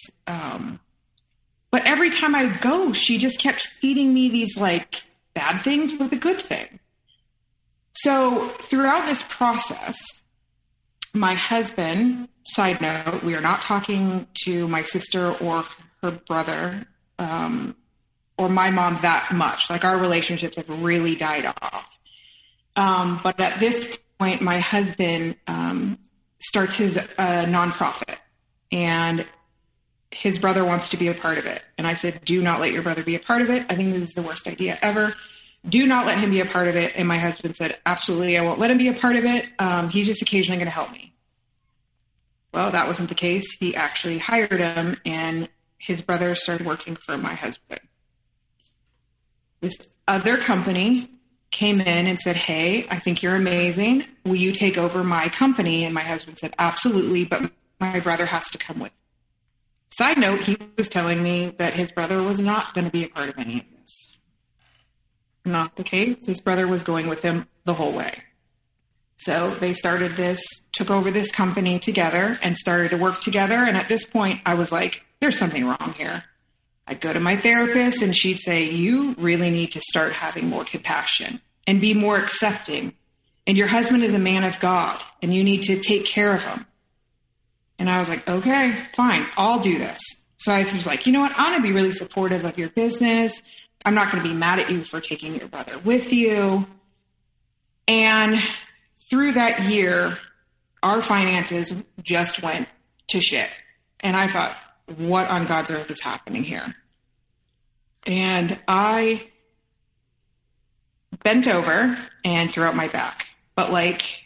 But every time I would go, she just kept feeding me these like bad things with a good thing. So throughout this process, my husband, side note, we are not talking to my sister or her brother, or my mom that much. Like our relationships have really died off. But at this point, my husband starts his nonprofit, and his brother wants to be a part of it. And I said, do not let your brother be a part of it. I think this is the worst idea ever. Do not let him be a part of it. And my husband said, absolutely, I won't let him be a part of it. He's just occasionally going to help me. Well, that wasn't the case. He actually hired him, and his brother started working for my husband. This other company came in and said, hey, I think you're amazing. Will you take over my company? And my husband said, absolutely, but my brother has to come with me. Side note, he was telling me that his brother was not going to be a part of any of this. Not the case. His brother was going with him the whole way. So they started this, took over this company together and started to work together. And at this point, I was like, there's something wrong here. I'd go to my therapist and she'd say, you really need to start having more compassion and be more accepting. And your husband is a man of God and you need to take care of him. And I was like, okay, fine, I'll do this. So I was like, you know what? I'm going to be really supportive of your business. I'm not going to be mad at you for taking your brother with you. And through that year, our finances just went to shit. And I thought, what on God's earth is happening here? And I bent over and threw out my back, but like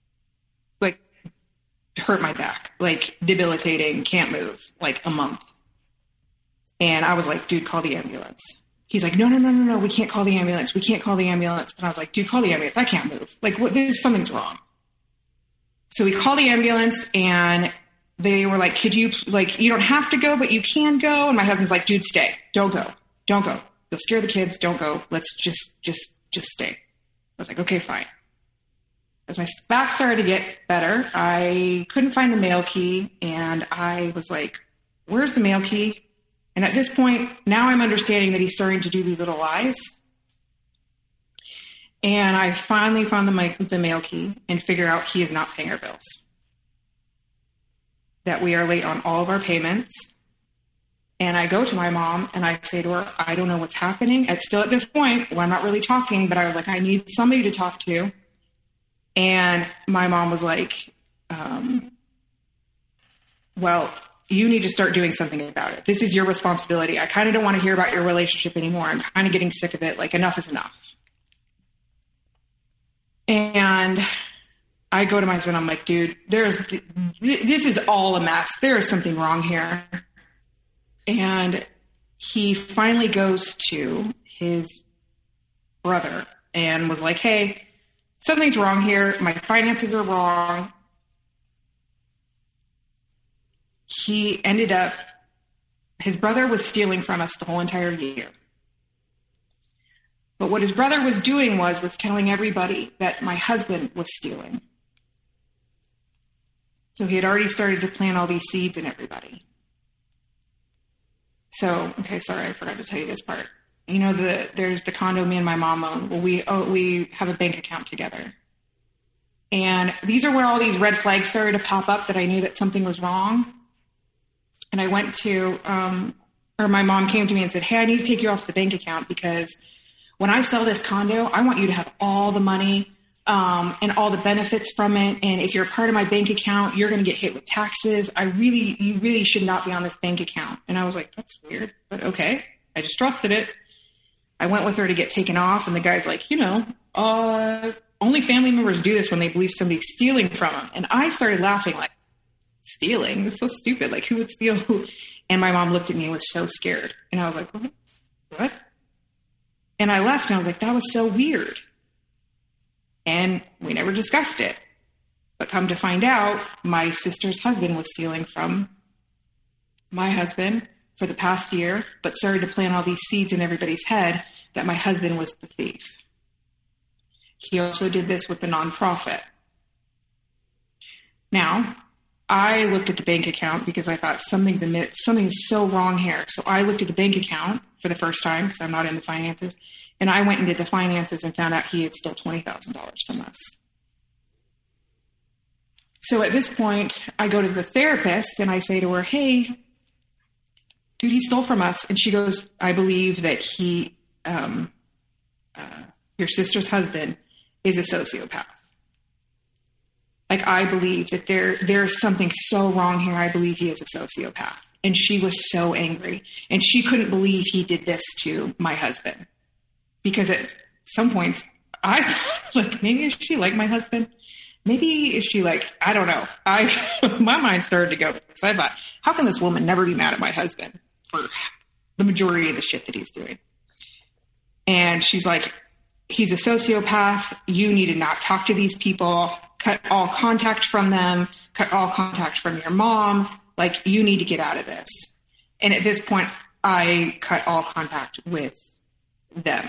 hurt my back, like debilitating, can't move, like a month. And I was like, dude, call the ambulance. He's like, no, we can't call the ambulance. We can't call the ambulance. And I was like, dude, call the ambulance. I can't move. Like, what? Something's wrong. So we call the ambulance and they were like, could you, like, you don't have to go, but you can go. And my husband's like, dude, stay. Don't go. Don't go. You'll scare the kids. Don't go. Let's just stay. I was like, okay, fine. As my back started to get better, I couldn't find the mail key. And I was like, where's the mail key? And at this point, now I'm understanding that he's starting to do these little lies. And I finally found the mail key and figure out he is not paying our bills. That we are late on all of our payments. And I go to my mom and I say to her, I don't know what's happening. It's still at this point where I'm not really talking, but I was like, I need somebody to talk to. And my mom was like, well, you need to start doing something about it. This is your responsibility. I kind of don't want to hear about your relationship anymore. I'm kind of getting sick of it. Like, enough is enough. And I go to my husband. I'm like, dude, this is all a mess. There is something wrong here. And he finally goes to his brother and was like, hey, something's wrong here. My finances are wrong. He ended up, his brother was stealing from us the whole entire year. But what his brother was doing was telling everybody that my husband was stealing. So he had already started to plant all these seeds in everybody. So, okay, sorry, I forgot to tell you this part. You know, there's the condo me and my mom own. Well, we have a bank account together. And these are where all these red flags started to pop up that I knew that something was wrong. And I went to, or my mom came to me and said, hey, I need to take you off the bank account because when I sell this condo, I want you to have all the money and all the benefits from it. And if you're a part of my bank account, you're going to get hit with taxes. You really should not be on this bank account. And I was like, that's weird, but okay. I just trusted it. I went with her to get taken off. And the guy's like, only family members do this when they believe somebody's stealing from them. And I started laughing like, stealing? It's so stupid. Like, who would steal? And my mom looked at me and was so scared. And I was like, what? And I left and I was like, that was so weird. And we never discussed it. But come to find out, my sister's husband was stealing from my husband for the past year, but started to plant all these seeds in everybody's head that my husband was the thief. He also did this with the nonprofit. Now, I looked at the bank account because I thought something's so wrong here. So I looked at the bank account for the first time because I'm not in the finances. And I went and did the finances and found out he had stole $20,000 from us. So at this point, I go to the therapist and I say to her, hey, dude, he stole from us. And she goes, I believe that he, your sister's husband, is a sociopath. Like, I believe that there's something so wrong here. I believe he is a sociopath. And she was so angry. And she couldn't believe he did this to my husband. Because at some points, I thought, like, maybe is she like my husband? Maybe is she like, I don't know. My mind started to go. Because I thought, how can this woman never be mad at my husband for the majority of the shit that he's doing? And she's like, he's a sociopath. You need to not talk to these people. Cut all contact from them. Cut all contact from your mom. Like, you need to get out of this. And at this point, I cut all contact with them.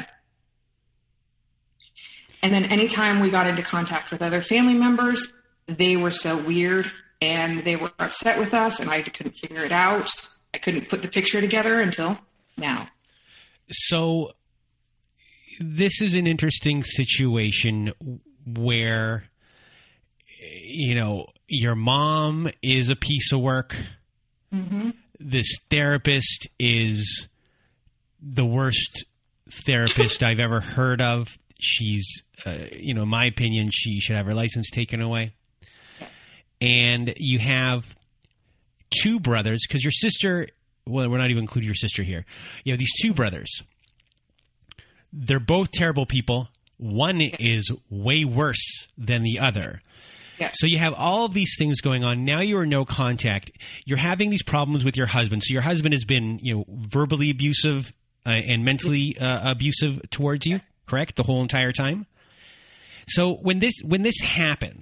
And then anytime we got into contact with other family members, they were so weird and they were upset with us and I couldn't figure it out. I couldn't put the picture together until now. So this is an interesting situation where, you know, your mom is a piece of work. Mm-hmm. This therapist is the worst therapist I've ever heard of. She's, in my opinion, she should have her license taken away. Yes. And you have two brothers, because your sister, well, we're not even including your sister here. You have these two brothers. They're both terrible people. One is way worse than the other. Yes. So you have all of these things going on. Now you are no contact. You're having these problems with your husband. So your husband has been, verbally abusive and mentally abusive towards you, correct? The whole entire time. So when this happens,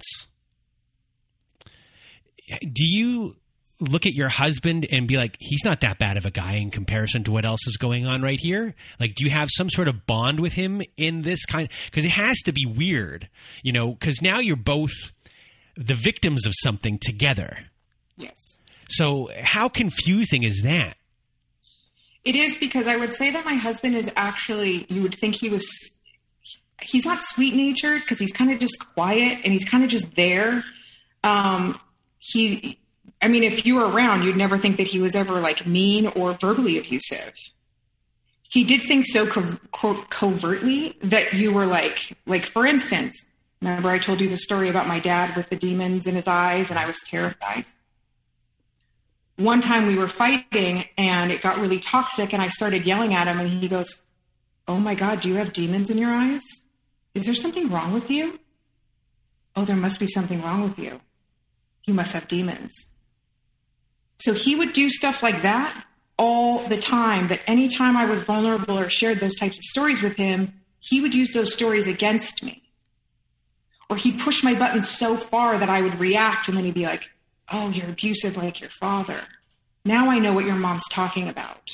do you look at your husband and be like, he's not that bad of a guy in comparison to what else is going on right here? Like, do you have some sort of bond with him in this kind? Because it has to be weird, because now you're both the victims of something together. Yes. So how confusing is that? It is, because I would say that my husband is actually, you would think he's not sweet-natured because he's kind of just quiet and he's kind of just there. If you were around, you'd never think that he was ever like mean or verbally abusive. He did things so covertly that you were like, for instance, remember I told you the story about my dad with the demons in his eyes and I was terrified. One time we were fighting and it got really toxic and I started yelling at him and he goes, "Oh my God, do you have demons in your eyes? Is there something wrong with you?" "Oh, there must be something wrong with you. You must have demons." So he would do stuff like that all the time, that anytime I was vulnerable or shared those types of stories with him, he would use those stories against me. Or he'd push my buttons so far that I would react and then he'd be like, "Oh, you're abusive like your father. Now I know what your mom's talking about."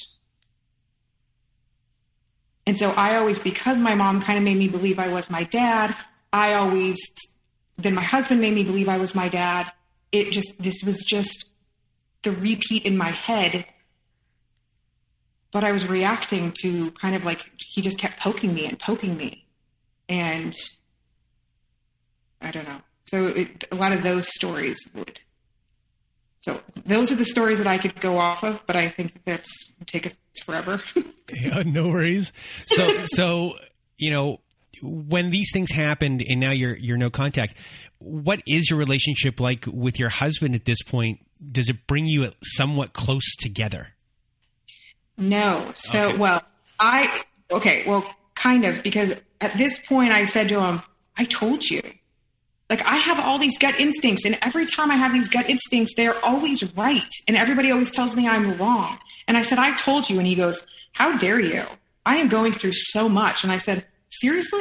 And so I always, because my mom kind of made me believe I was my dad, then my husband made me believe I was my dad. This was just the repeat in my head. But I was reacting to kind of like, he just kept poking me. And I don't know. So a lot of those stories would. So those are the stories that I could go off of, but I think that's take us forever. Yeah, no worries. So when these things happened and now you're no contact, what is your relationship like with your husband at this point? Does it bring you somewhat close together? No. So, okay. Well, kind of, because at this point I said to him, "I told you. Like, I have all these gut instincts, and every time I have these gut instincts, they're always right. And everybody always tells me I'm wrong." And I said, "I told you." And he goes, "How dare you? I am going through so much." And I said, "Seriously?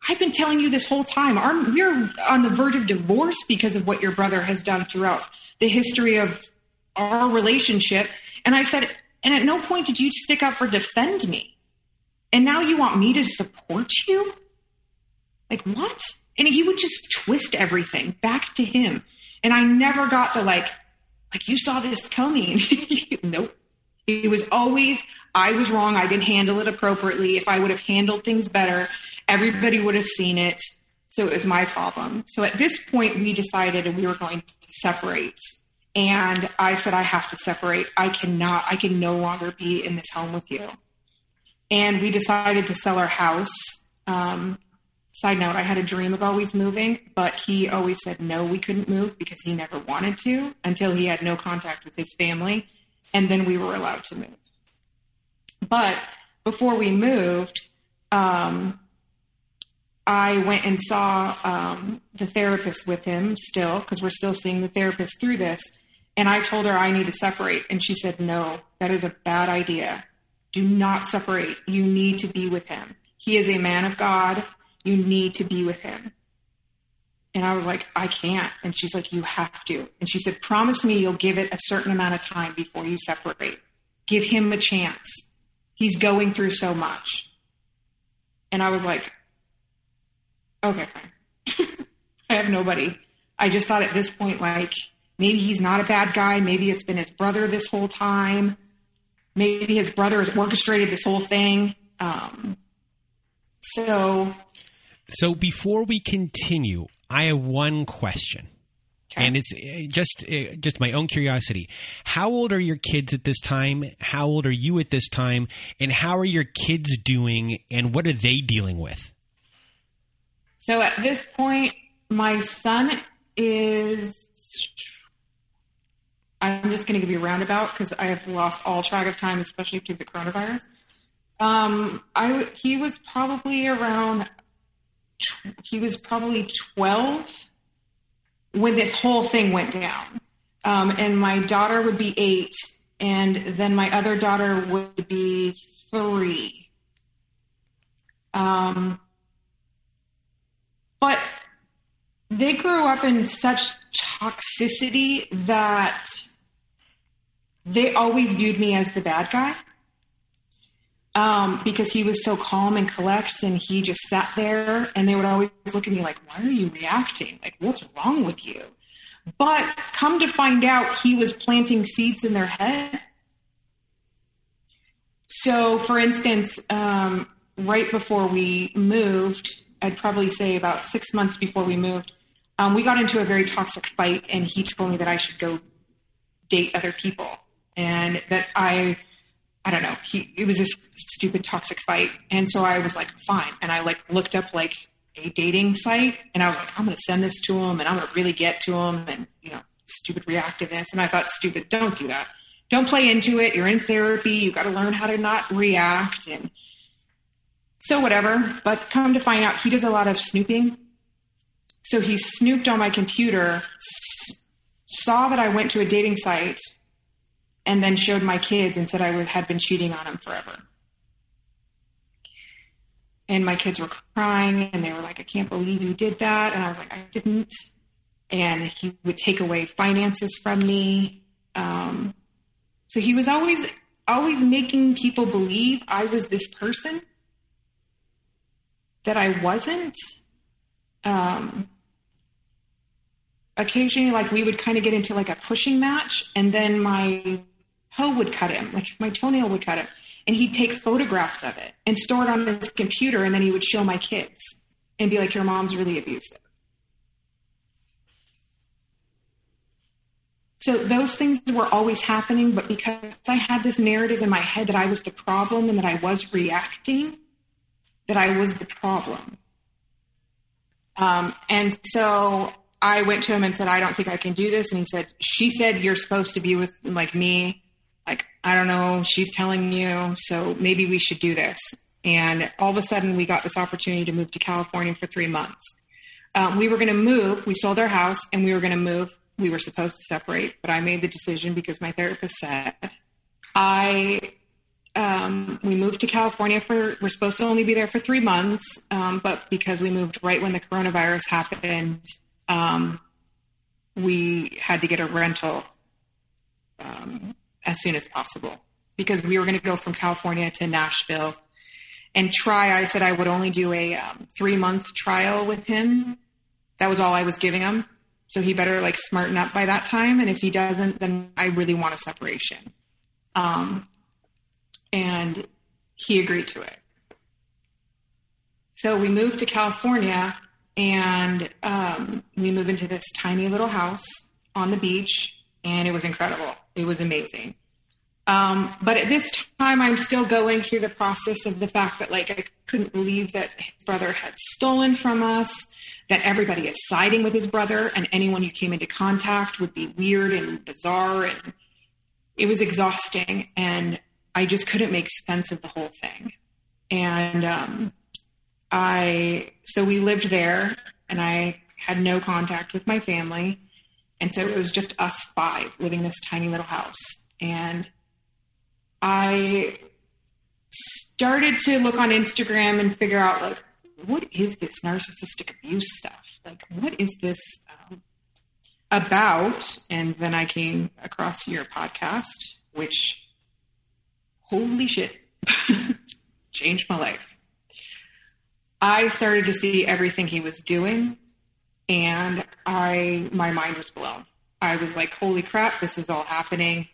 I've been telling you this whole time, we're on the verge of divorce because of what your brother has done throughout the history of our relationship. And I said, and at no point did you stick up or defend me. And now you want me to support you? Like, what? And he would just twist everything back to him. And I never got the like you saw this coming. Nope. It was always, I was wrong. I didn't handle it appropriately. If I would have handled things better, everybody would have seen it. So it was my problem. So at this point, we decided we were going to separate. And I said, I have to separate. I can no longer be in this home with you. And we decided to sell our house. Side note, I had a dream of always moving, but he always said no, we couldn't move because he never wanted to until he had no contact with his family. And then we were allowed to move. But before we moved, I went and saw the therapist with him still, because we're still seeing the therapist through this. And I told her I need to separate. And she said, no, that is a bad idea. Do not separate. You need to be with him. He is a man of God. You need to be with him. And I was like, I can't. And she's like, you have to. And she said, promise me you'll give it a certain amount of time before you separate. Give him a chance. He's going through so much. And I was like, okay, fine. I have nobody. I just thought at this point, like, maybe he's not a bad guy. Maybe it's been his brother this whole time. Maybe his brother has orchestrated this whole thing. So before we continue, I have one question. Okay. And it's just my own curiosity. How old are your kids at this time? How old are you at this time? And how are your kids doing? And what are they dealing with? So at this point, my son is, I'm just going to give you a roundabout because I have lost all track of time, especially through the coronavirus. He was probably 12 when this whole thing went down. And my daughter would be 8, and then my other daughter would be 3. But they grew up in such toxicity that they always viewed me as the bad guy. Because he was so calm and collected, and he just sat there, and they would always look at me like, why are you reacting? Like, what's wrong with you? But come to find out, he was planting seeds in their head. So, for instance, right before we moved, I'd probably say about 6 months before we moved, we got into a very toxic fight, and he told me that I should go date other people, and that I don't know, it was this stupid toxic fight. And so I was like, fine. And I looked up a dating site, and I was like, I'm going to send this to him, and I'm going to really get to him, and, stupid reactiveness. And I thought, stupid, don't do that. Don't play into it. You're in therapy. You got to learn how to not react. And so whatever, but come to find out, he does a lot of snooping. So he snooped on my computer, saw that I went to a dating site, and then showed my kids and said I had been cheating on him forever. And my kids were crying, and they were like, I can't believe you did that. And I was like, I didn't. And he would take away finances from me. So he was always making people believe I was this person that I wasn't. Occasionally, we would kind of get into a pushing match, and then my toe would cut him, my toenail would cut him, and he'd take photographs of it and store it on his computer, and then he would show my kids and be like, your mom's really abusive. So those things were always happening, but because I had this narrative in my head that I was the problem and that I was reacting, that I was the problem. And so I went to him and said, I don't think I can do this. And he said, she said, you're supposed to be with me. I don't know. She's telling you. So maybe we should do this. And all of a sudden we got this opportunity to move to California for 3 months. We were going to move. We sold our house and we were going to move. We were supposed to separate, but I made the decision because my therapist said, I we moved to California we're supposed to only be there for 3 months. But because we moved right when the coronavirus happened, we had to get a rental, as soon as possible, because we were going to go from California to Nashville and I said I would only do a 3-month trial with him. That was all I was giving him. So he better like smarten up by that time. And if he doesn't, then I really want a separation. And he agreed to it. So we moved to California, and we moved into this tiny little house on the beach, and it was incredible. It was amazing. But at this time, I'm still going through the process of the fact that, like, I couldn't believe that his brother had stolen from us, that everybody is siding with his brother, and anyone who came into contact would be weird and bizarre. And it was exhausting, and I just couldn't make sense of the whole thing. And so we lived there, and I had no contact with my family. And so it was just us 5 living in this tiny little house. And I started to look on Instagram and figure out, like, what is this narcissistic abuse stuff? Like, what is this about? And then I came across your podcast, which, holy shit, changed my life. I started to see everything he was doing, and my mind was blown. I was like, holy crap, this is all happening.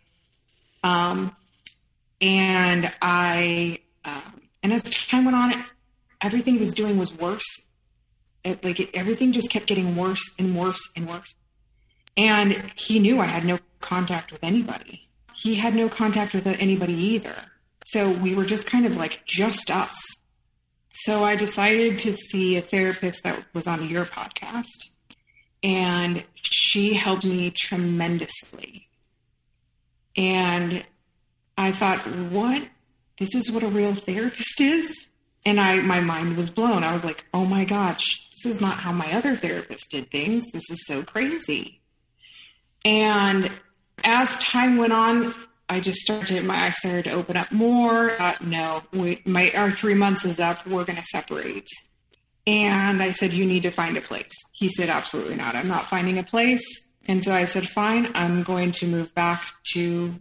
And as time went on, everything he was doing was worse. Everything just kept getting worse and worse and worse. And he knew I had no contact with anybody. He had no contact with anybody either. So we were just kind of like just us. So I decided to see a therapist that was on your podcast, and she helped me tremendously. And I thought, what? This is what a real therapist is? And my mind was blown. I was like, oh my gosh, this is not how my other therapist did things. This is so crazy. And as time went on, I started to open up more. No, our 3 months is up. We're going to separate. And I said, you need to find a place. He said, absolutely not. I'm not finding a place. And so I said, fine, I'm going to move back to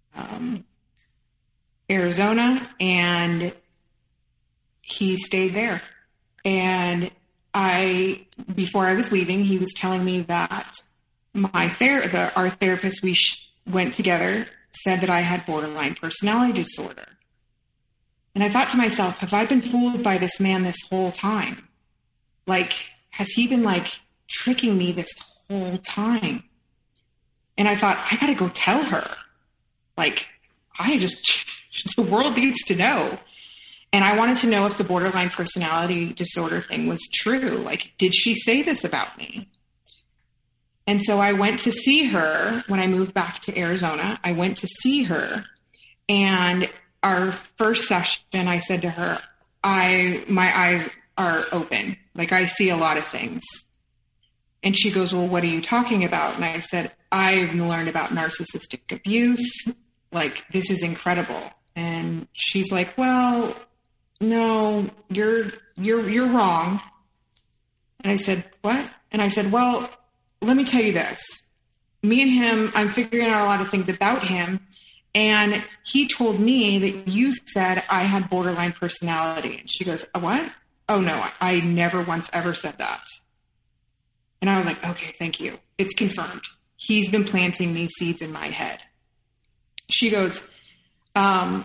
Arizona. And he stayed there. And before I was leaving, he was telling me that our therapist we went together said that I had borderline personality disorder. And I thought to myself, have I been fooled by this man this whole time? Like, has he been like tricking me this whole time? And I thought, I got to go tell her. Like, the world needs to know. And I wanted to know if the borderline personality disorder thing was true. Like, did she say this about me? And so I went to see her when I moved back to Arizona. I went to see her, and our first session, I said to her, my eyes are open. Like, I see a lot of things. And she goes, well, what are you talking about? And I said, I've learned about narcissistic abuse. Like, this is incredible. And she's like, well, no, you're wrong. And I said, what? And I said, well, let me tell you this. Me and him, I'm figuring out a lot of things about him. And he told me that you said I had borderline personality. And she goes, what? Oh, no, I never once ever said that. And I was like, okay, thank you. It's confirmed. He's been planting these seeds in my head. She goes, so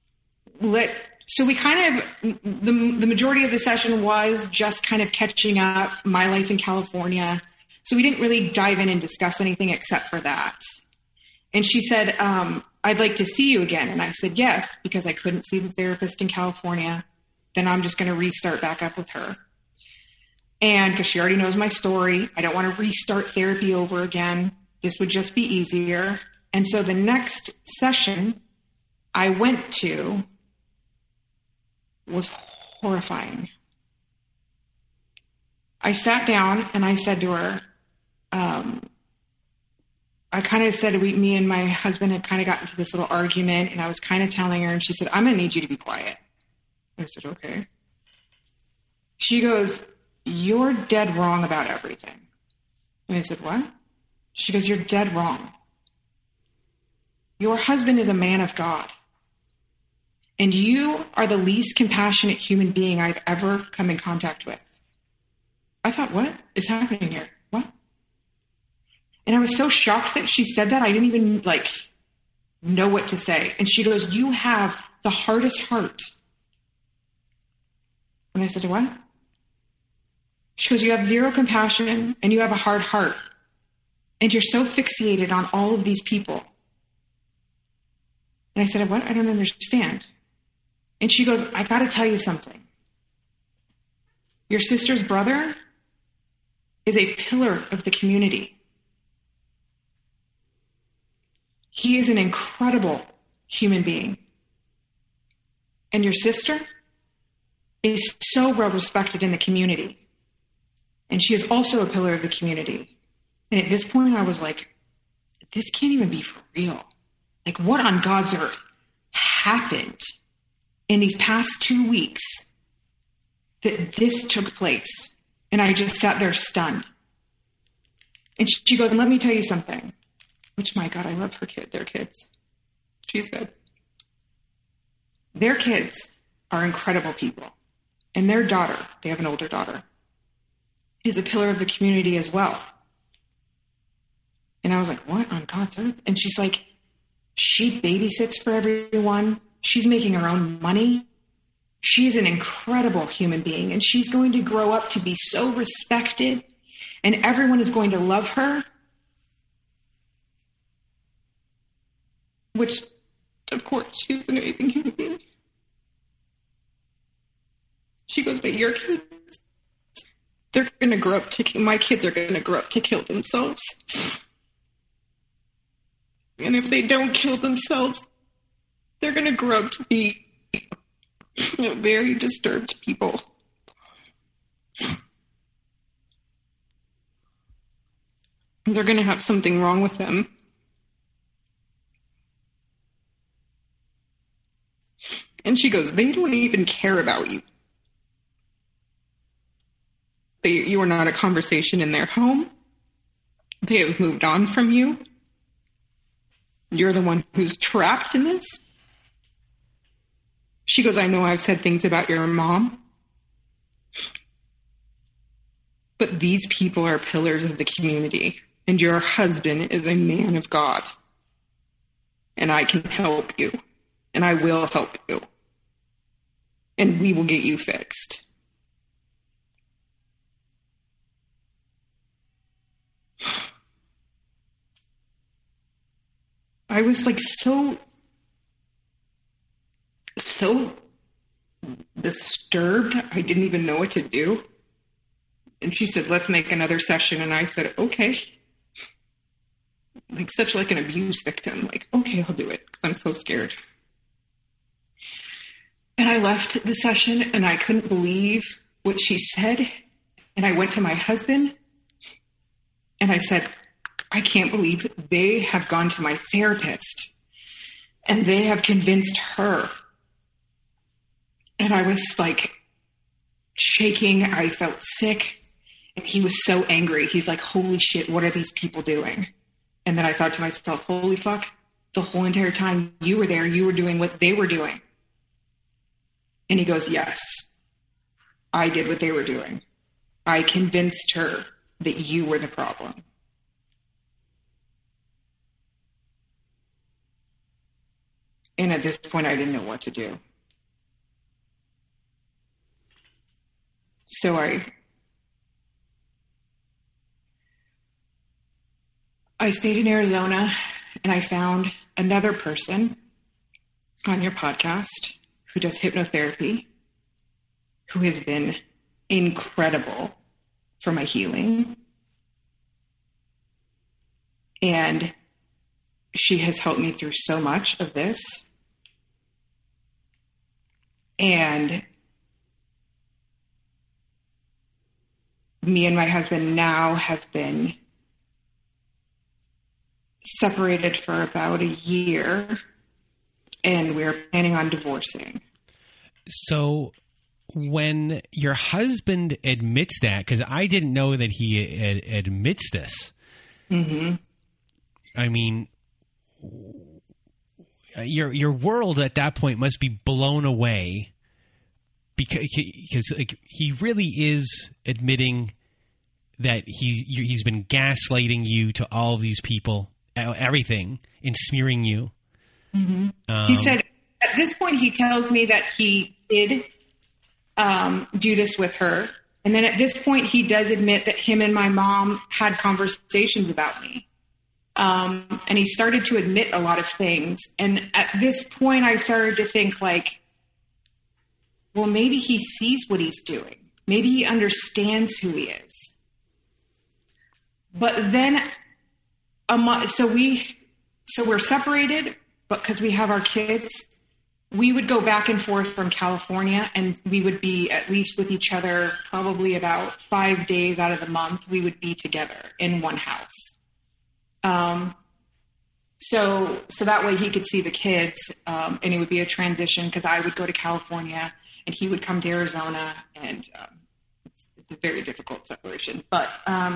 we kind of, the majority of the session was just kind of catching up, my life in California. So we didn't really dive in and discuss anything except for that. And she said, I'd like to see you again. And I said, yes, because I couldn't see the therapist in California. Then I'm just going to restart back up with her. And because she already knows my story, I don't want to restart therapy over again. This would just be easier. And so the next session I went to was horrifying. I sat down and I said to her, I I kind of said, me and my husband had kind of gotten into this little argument, and I was kind of telling her, and she said, I'm going to need you to be quiet. I said, okay. She goes, you're dead wrong about everything. And I said, what? She goes, you're dead wrong. Your husband is a man of God. And you are the least compassionate human being I've ever come in contact with. I thought, what is happening here? What? And I was so shocked that she said that. I didn't even know what to say. And she goes, you have the hardest heart. And I said, what? She goes, you have zero compassion and you have a hard heart. And you're so fixated on all of these people. And I said, what? I don't understand. And she goes, I got to tell you something. Your sister's brother is a pillar of the community. He is an incredible human being. And your sister is so well respected in the community. And she is also a pillar of the community. And at this point, I was like, this can't even be for real. Like, what on God's earth happened in these past 2 weeks that this took place? And I just sat there stunned. And she goes, and let me tell you something. Which, my God, I love their kids. She said, their kids are incredible people. And their daughter, they have an older daughter, is a pillar of the community as well. And I was like, what on God's earth? And she's like, she babysits for everyone. She's making her own money. She's an incredible human being. And she's going to grow up to be so respected. And everyone is going to love her. Which, of course, she's an amazing human being. She goes, but your kids, they're going to grow up my kids are going to grow up to kill themselves. And if they don't kill themselves, they're going to grow up to be very disturbed people. They're going to have something wrong with them. And she goes, they don't even care about you. You are not a conversation in their home. They have moved on from you. You're the one who's trapped in this. She goes, I know I've said things about your mom, but these people are pillars of the community, and your husband is a man of God. And I can help you, and I will help you, and we will get you fixed. I was like so disturbed. I didn't even know what to do. And she said, let's make another session. And I said, okay. Like such like an abuse victim. Like, okay, I'll do it because I'm so scared. And I left the session and I couldn't believe what she said. And I went to my husband and I said, I can't believe they have gone to my therapist and they have convinced her. And I was like shaking. I felt sick. And he was so angry. He's like, holy shit, what are these people doing? And then I thought to myself, holy fuck, the whole entire time you were there, you were doing what they were doing. And he goes, yes, I did what they were doing. I convinced her that you were the problem. And at this point, I didn't know what to do. So I stayed in Arizona and I found another person on your podcast who does hypnotherapy, who has been incredible for my healing. And she has helped me through so much of this. And me and my husband now have been separated for about a year, and we were planning on divorcing. So when your husband admits that, because I didn't know that he admits this. Mm-hmm. I mean, your world at that point must be blown away because like, he really is admitting that he's been gaslighting you to all of these people, everything, and smearing you. Mm-hmm. He said at this point he tells me that he did do this with her, and then at this point he does admit that him and my mom had conversations about me. And he started to admit a lot of things. And at this point, I started to think like, well, maybe he sees what he's doing. Maybe he understands who he is. But then, so we're separated, but because we have our kids, we would go back and forth from California, and we would be at least with each other probably about 5 days out of the month. We would be together in one house. So that way he could see the kids, and it would be a transition because I would go to California and he would come to Arizona, and it's a very difficult separation. But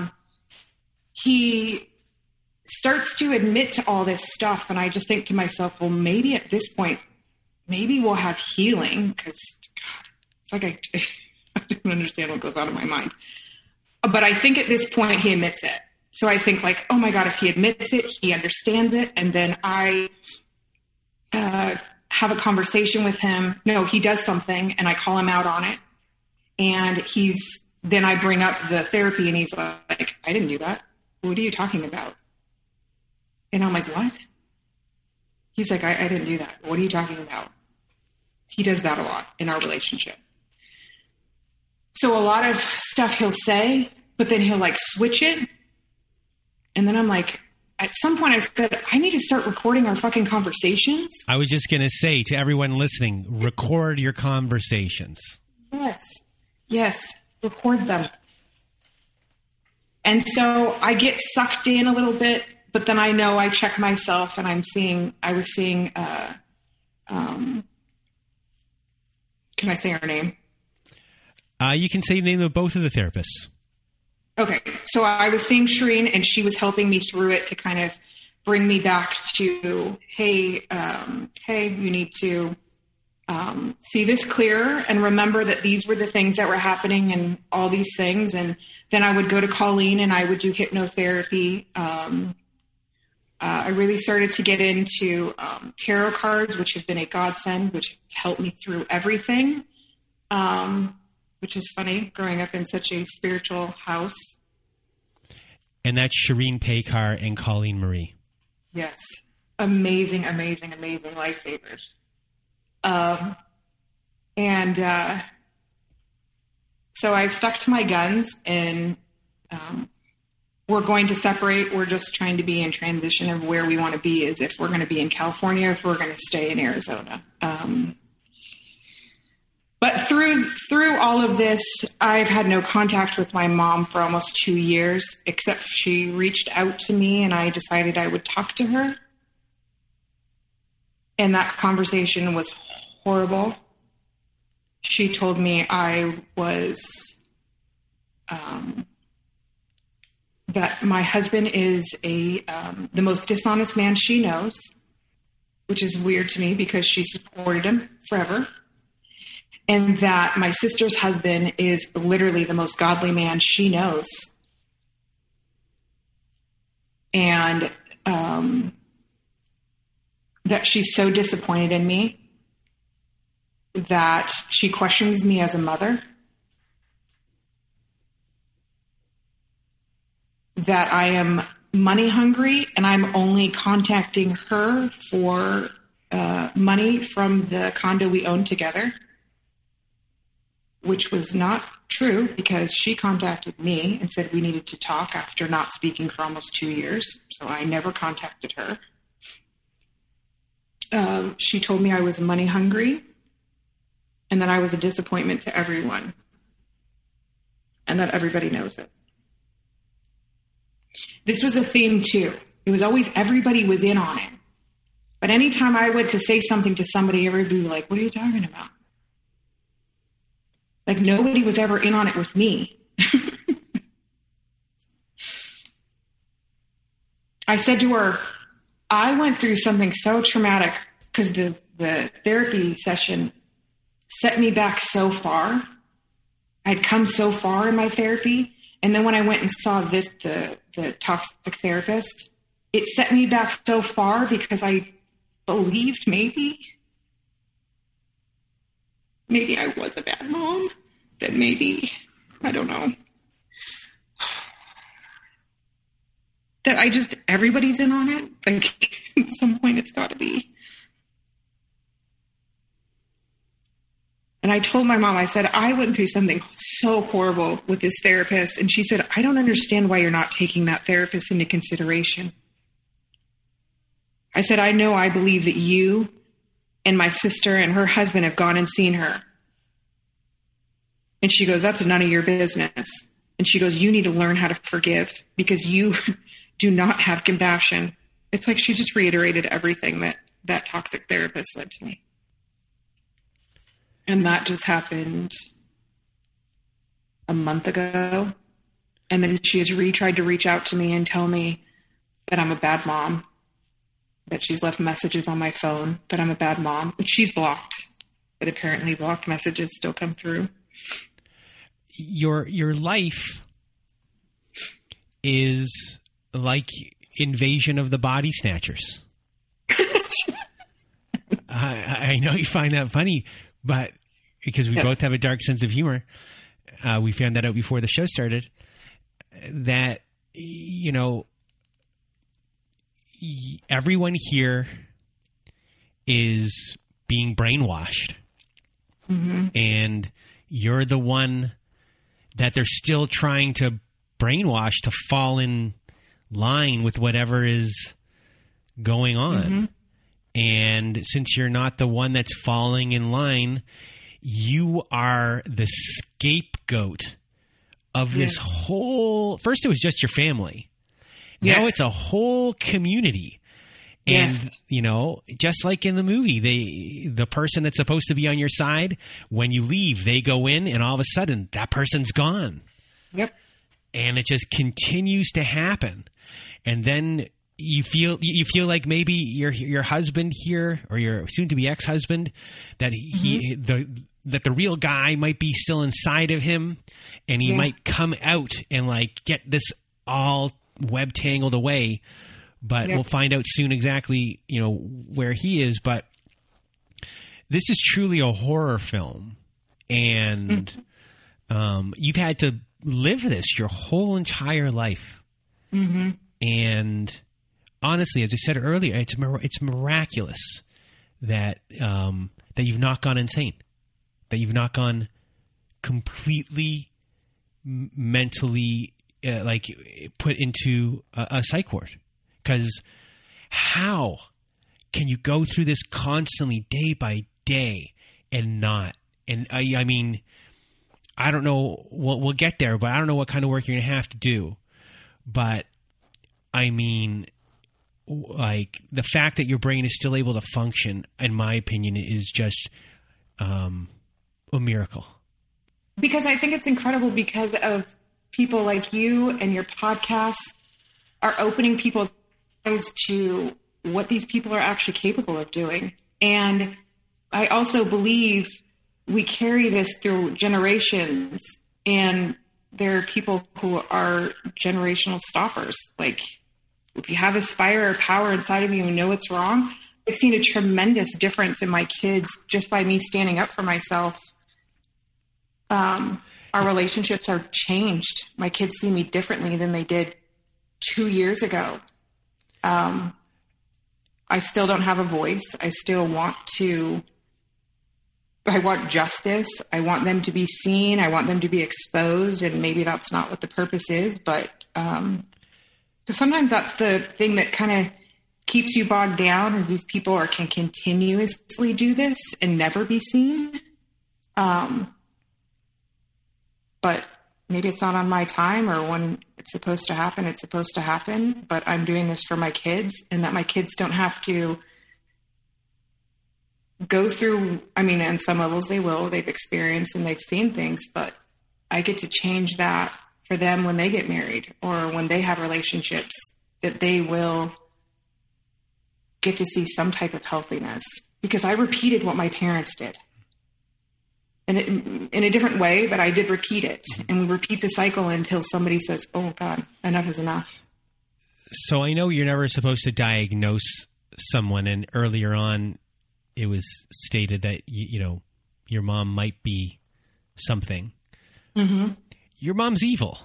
he starts to admit to all this stuff, and I just think to myself, well, maybe at this point, maybe we'll have healing, because it's like I don't understand what goes on in my mind. But I think at this point he admits it. So I think like, oh my God, if he admits it, he understands it. And then I have a conversation with him. No, he does something and I call him out on it. And then I bring up the therapy and he's like, I didn't do that. What are you talking about? And I'm like, what? He's like, I didn't do that. What are you talking about? He does that a lot in our relationship. So a lot of stuff he'll say, but then he'll like switch it. And then I'm like, at some point I said, I need to start recording our fucking conversations. I was just going to say to everyone listening, record your conversations. Yes. Record them. And so I get sucked in a little bit, but then I know I check myself and I was seeing, can I say her name? You can say the name of both of the therapists. Okay, so I was seeing Shireen, and she was helping me through it to kind of bring me back to, hey, you need to see this clearer and remember that these were the things that were happening and all these things. And then I would go to Colleen and I would do hypnotherapy. I really started to get into tarot cards, which have been a godsend, which helped me through everything. Which is funny, growing up in such a spiritual house. And that's Shireen Paykar and Colleen Marie. Yes. Amazing, amazing, amazing lifesavers. So I've stuck to my guns, and we're going to separate. We're just trying to be in transition of where we want to be, as if we're going to be in California, if we're going to stay in Arizona. But through all of this, I've had no contact with my mom for almost 2 years, except she reached out to me and I decided I would talk to her. And that conversation was horrible. She told me I was, that my husband is the most dishonest man she knows, which is weird to me because she supported him forever. And that my sister's husband is literally the most godly man she knows. And that she's so disappointed in me that she questions me as a mother. That I am money hungry and I'm only contacting her for money from the condo we own together. Which was not true because she contacted me and said we needed to talk after not speaking for almost 2 years. So I never contacted her. She told me I was money hungry and that I was a disappointment to everyone and that everybody knows it. This was a theme too. It was always everybody was in on it. But anytime I went to say something to somebody, everybody would be like, what are you talking about? Like nobody was ever in on it with me. I said to her, I went through something so traumatic because the therapy session set me back so far. I'd come so far in my therapy. And then when I went and saw the toxic therapist, it set me back so far because I believed maybe I was a bad mom. That maybe, I don't know. That everybody's in on it. Like at some point it's got to be. And I told my mom, I said, I went through something so horrible with this therapist. And she said, I don't understand why you're not taking that therapist into consideration. I said, I believe that you and my sister and her husband have gone and seen her. And she goes, that's none of your business. And she goes, you need to learn how to forgive because you do not have compassion. It's like she just reiterated everything that toxic therapist said to me. And that just happened a month ago. And then she has tried to reach out to me and tell me that I'm a bad mom, that she's left messages on my phone, that I'm a bad mom, which she's blocked, but apparently blocked messages still come through. Your life is like Invasion of the Body Snatchers. I know you find that funny, but because we both have a dark sense of humor, we found that out before the show started, that, you know, everyone here is being brainwashed. Mm-hmm. And you're the one that they're still trying to brainwash to fall in line with whatever is going on. Mm-hmm. And since you're not the one that's falling in line, you are the scapegoat of this whole... First, it was just your family. Now it's a whole community. And, you know, just like in the movie, the person that's supposed to be on your side, when you leave, they go in and all of a sudden that person's gone. Yep. And it just continues to happen. And then you feel like maybe your husband here, or your soon to be ex-husband, that that the real guy might be still inside of him, and he might come out and like get this all web tangled away. But we'll find out soon exactly, you know, where he is. But this is truly a horror film. And you've had to live this your whole entire life. Mm-hmm. And honestly, as I said earlier, it's miraculous that that you've not gone insane, that you've not gone completely mentally like put into a psych ward. Because how can you go through this constantly day by day and not? And I mean, I don't know. We'll get there, but I don't know what kind of work you're going to have to do. But I mean, like the fact that your brain is still able to function, in my opinion, is just a miracle. Because I think it's incredible because of people like you and your podcasts are opening people's eyes to what these people are actually capable of doing. And I also believe we carry this through generations, and there are people who are generational stoppers. Like if you have this fire or power inside of you and know it's wrong, I've seen a tremendous difference in my kids just by me standing up for myself. Our relationships are changed. My kids see me differently than they did 2 years ago. I still don't have a voice. I want justice. I want them to be seen. I want them to be exposed. And maybe that's not what the purpose is, but, so sometimes that's the thing that kind of keeps you bogged down, is these people can continuously do this and never be seen. But maybe it's not on my time, or when it's supposed to happen, it's supposed to happen, but I'm doing this for my kids, and that my kids don't have to go through, I mean, on some levels they will, they've experienced and they've seen things, but I get to change that for them when they get married or when they have relationships, that they will get to see some type of healthiness, because I repeated what my parents did. And in a different way, but I did repeat it. And we repeat the cycle until somebody says, oh, God, enough is enough. So I know you're never supposed to diagnose someone. And earlier on, it was stated that, your mom might be something. Mm-hmm. Your mom's evil.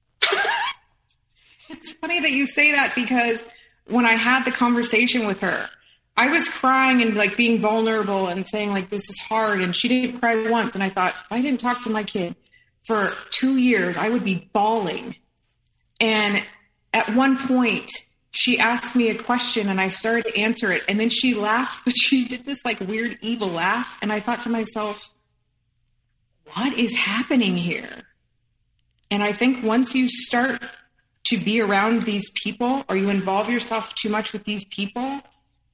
It's funny that you say that, because when I had the conversation with her, I was crying and like being vulnerable and saying like, this is hard. And she didn't cry once. And I thought, if I didn't talk to my kid for 2 years, I would be bawling. And at one point she asked me a question and I started to answer it. And then she laughed, but she did this like weird, evil laugh. And I thought to myself, what is happening here? And I think once you start to be around these people, or you involve yourself too much with these people,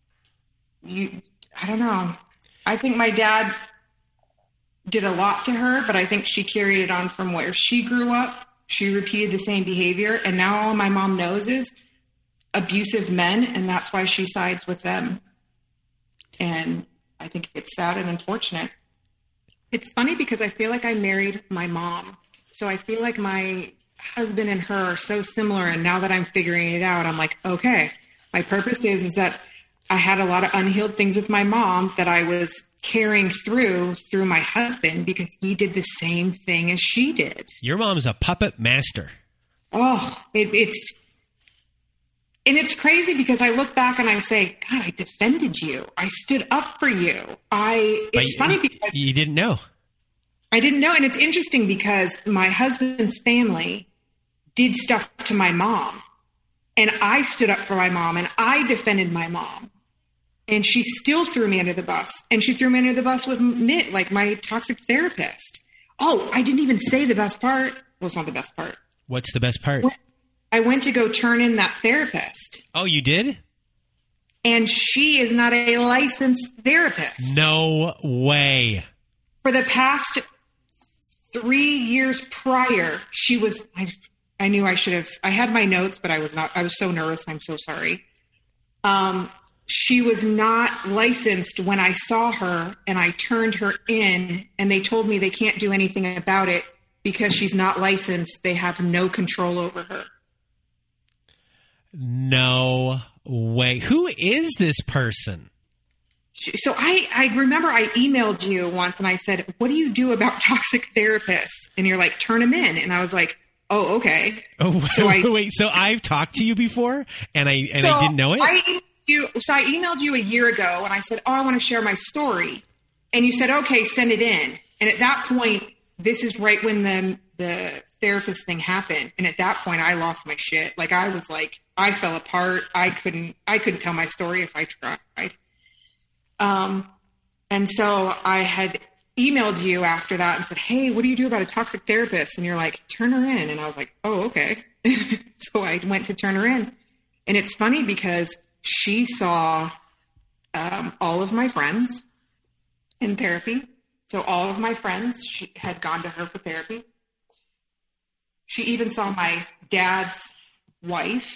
I don't know. I think my dad did a lot to her, but I think she carried it on from where she grew up. She repeated the same behavior. And now all my mom knows is abusive men. And that's why she sides with them. And I think it's sad and unfortunate. It's funny because I feel like I married my mom. So I feel like my husband and her are so similar. And now that I'm figuring it out, I'm like, okay, my purpose is that I had a lot of unhealed things with my mom that I was carrying through my husband, because he did the same thing as she did. Your mom's a puppet master. Oh, it's crazy because I look back and I say, God, I defended you. I stood up for you. It's funny because you didn't know. I didn't know. And it's interesting because my husband's family did stuff to my mom, and I stood up for my mom and I defended my mom. And she still threw me under the bus. And she threw me under the bus with Mitt, like my toxic therapist. Oh, I didn't even say the best part. Well, it's not the best part. What's the best part? I went to go turn in that therapist. Oh, you did? And she is not a licensed therapist. No way. For the past 3 years prior, she was, I knew I should have, I had my notes, but I was not, I was so nervous. I'm so sorry. She was not licensed when I saw her, and I turned her in, and they told me they can't do anything about it because she's not licensed. They have no control over her. No way. Who is this person? So I remember I emailed you once and I said, what do you do about toxic therapists? And you're like, turn them in. And I was like, oh, okay. Oh, wait. So I've talked to you before and I didn't know it? I emailed you a year ago and I said, oh, I want to share my story. And you said, okay, send it in. And at that point, this is right when the therapist thing happened. And at that point, I lost my shit. Like, I was like, I fell apart. I couldn't tell my story if I tried. And so I had emailed you after that and said, hey, what do you do about a toxic therapist? And you're like, turn her in. And I was like, oh, okay. So I went to turn her in. And it's funny because she saw all of my friends in therapy. So all of my friends, she had gone to her for therapy. She even saw my dad's wife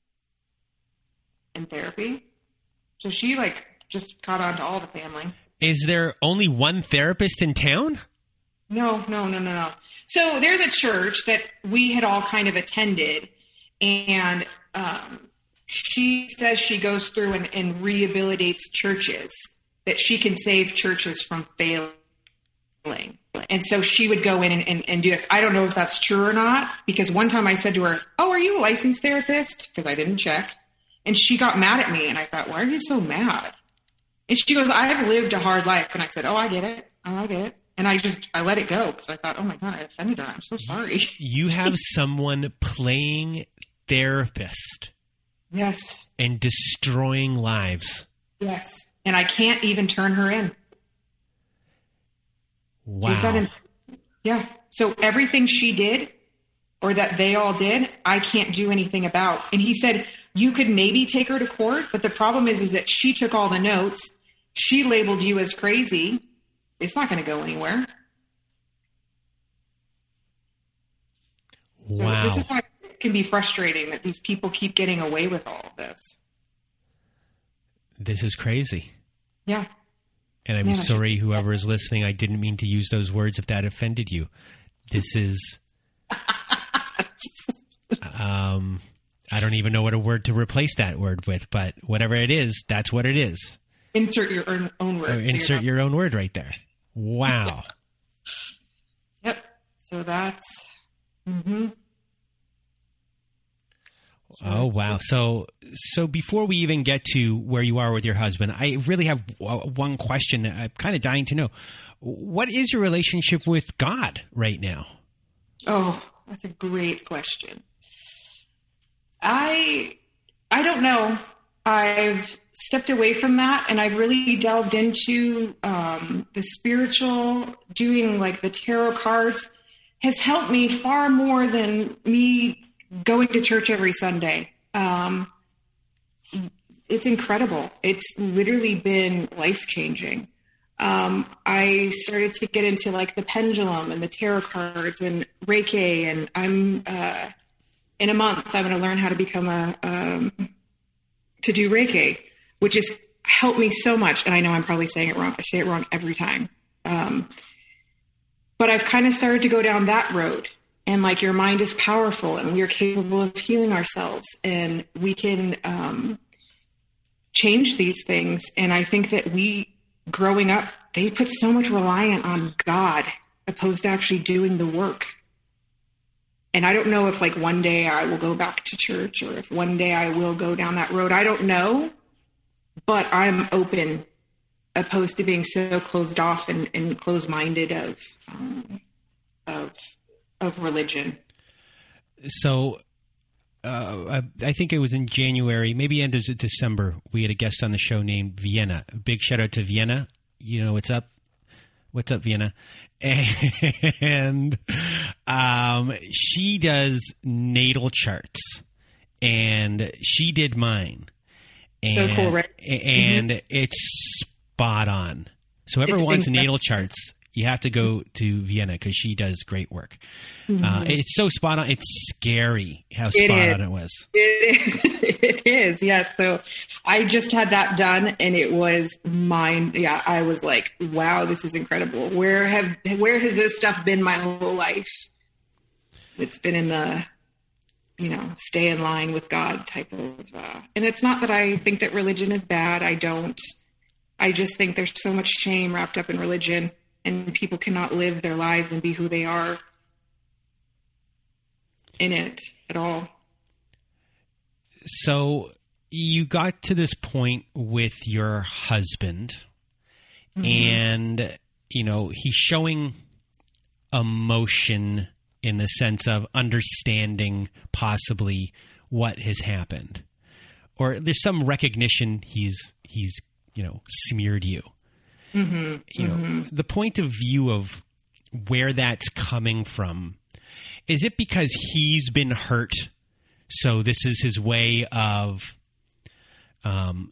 in therapy. So she just caught on to all the family. Is there only one therapist in town? No. So there's a church that we had all kind of attended, and she says she goes through and rehabilitates churches, that she can save churches from failing. And so she would go in and do this. I don't know if that's true or not, because one time I said to her, oh, are you a licensed therapist? Because I didn't check. And she got mad at me, and I thought, why are you so mad? And she goes, I've lived a hard life. And I said, oh, I get it. And I let it go because I thought, oh my God, I offended her. I'm so sorry. You have someone playing therapist. Yes. And destroying lives. Yes. And I can't even turn her in. Wow. Yeah. So everything she did, or that they all did, I can't do anything about. And he said, you could maybe take her to court, but the problem is that she took all the notes. She labeled you as crazy. It's not going to go anywhere. Wow. So this is why it can be frustrating that these people keep getting away with all of this. This is crazy. Yeah. And I'm sorry, whoever is listening, I didn't mean to use those words if that offended you. This is... I don't even know what a word to replace that word with, but whatever it is, that's what it is. Insert your own word. Insert your own word right there. Wow. Yep. So that's... Mm-hmm. Oh, wow. So before we even get to where you are with your husband, I really have one question that I'm kind of dying to know. What is your relationship with God right now? Oh, that's a great question. I don't know. I've stepped away from that, and I've really delved into the spiritual, doing like the tarot cards has helped me far more than me going to church every Sunday. It's incredible. It's literally been life-changing. I started to get into like the pendulum and the tarot cards and Reiki, and I'm in a month I'm going to learn how to become to do Reiki, which has helped me so much. And I know I'm probably saying it wrong. I say it wrong every time. But I've kind of started to go down that road, and like your mind is powerful and we are capable of healing ourselves, and we can change these things. And I think that growing up, they put so much reliance on God opposed to actually doing the work. And I don't know if like one day I will go back to church or if one day I will go down that road. I don't know, but I'm open opposed to being so closed off and closed-minded of religion. So I think it was in January, maybe end of December, we had a guest on the show named Vienna. Big shout out to Vienna. You know what's up? What's up, Vienna? And she does natal charts, and she did mine. And, so cool, right? And it's spot on. So whoever wants natal charts, you have to go to Vienna because she does great work. Mm-hmm. It's so spot on. It's scary how spot on it was. It is. Yes. So I just had that done, and it was mine. Yeah. I was like, wow, this is incredible. Where has this stuff been my whole life? It's been in the, stay in line with God type of, and it's not that I think that religion is bad. I don't. I just think there's so much shame wrapped up in religion, and people cannot live their lives and be who they are in it at all. So you got to this point with your husband, mm-hmm. and, he's showing emotion in the sense of understanding possibly what has happened, or there's some recognition he's smeared you. Mm-hmm. The point of view of where that's coming from, is it because he's been hurt? So this is his way of, I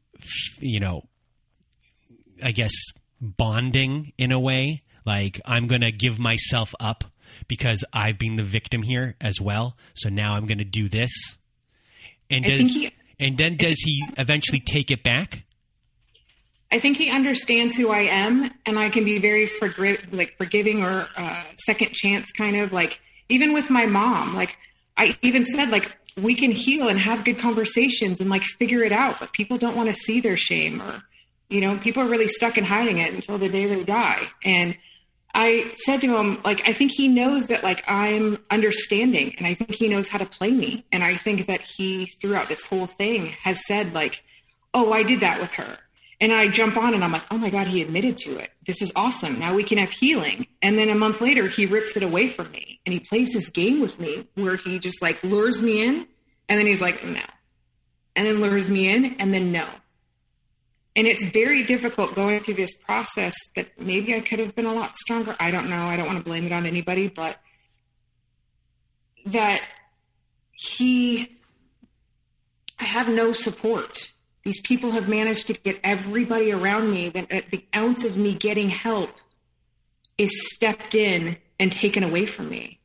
guess, bonding in a way. Like, I'm going to give myself up because I've been the victim here as well. So now I'm going to do this. And then does he eventually take it back? I think he understands who I am, and I can be very forgiving or second chance kind of, like, even with my mom. Like, I even said, like, we can heal and have good conversations and like figure it out, but people don't want to see their shame, or, people are really stuck in hiding it until the day they die. And I said to him, like, I think he knows that, like, I'm understanding, and I think he knows how to play me. And I think that he, throughout this whole thing, has said, like, oh, I did that with her. And I jump on and I'm like, oh my God, he admitted to it. This is awesome. Now we can have healing. And then a month later, he rips it away from me, and he plays this game with me where he just like lures me in, and then he's like, no, and then lures me in, and then no. And it's very difficult going through this process that maybe I could have been a lot stronger. I don't know. I don't want to blame it on anybody, but that I have no support. These people have managed to get everybody around me that at the ounce of me getting help is stepped in and taken away from me.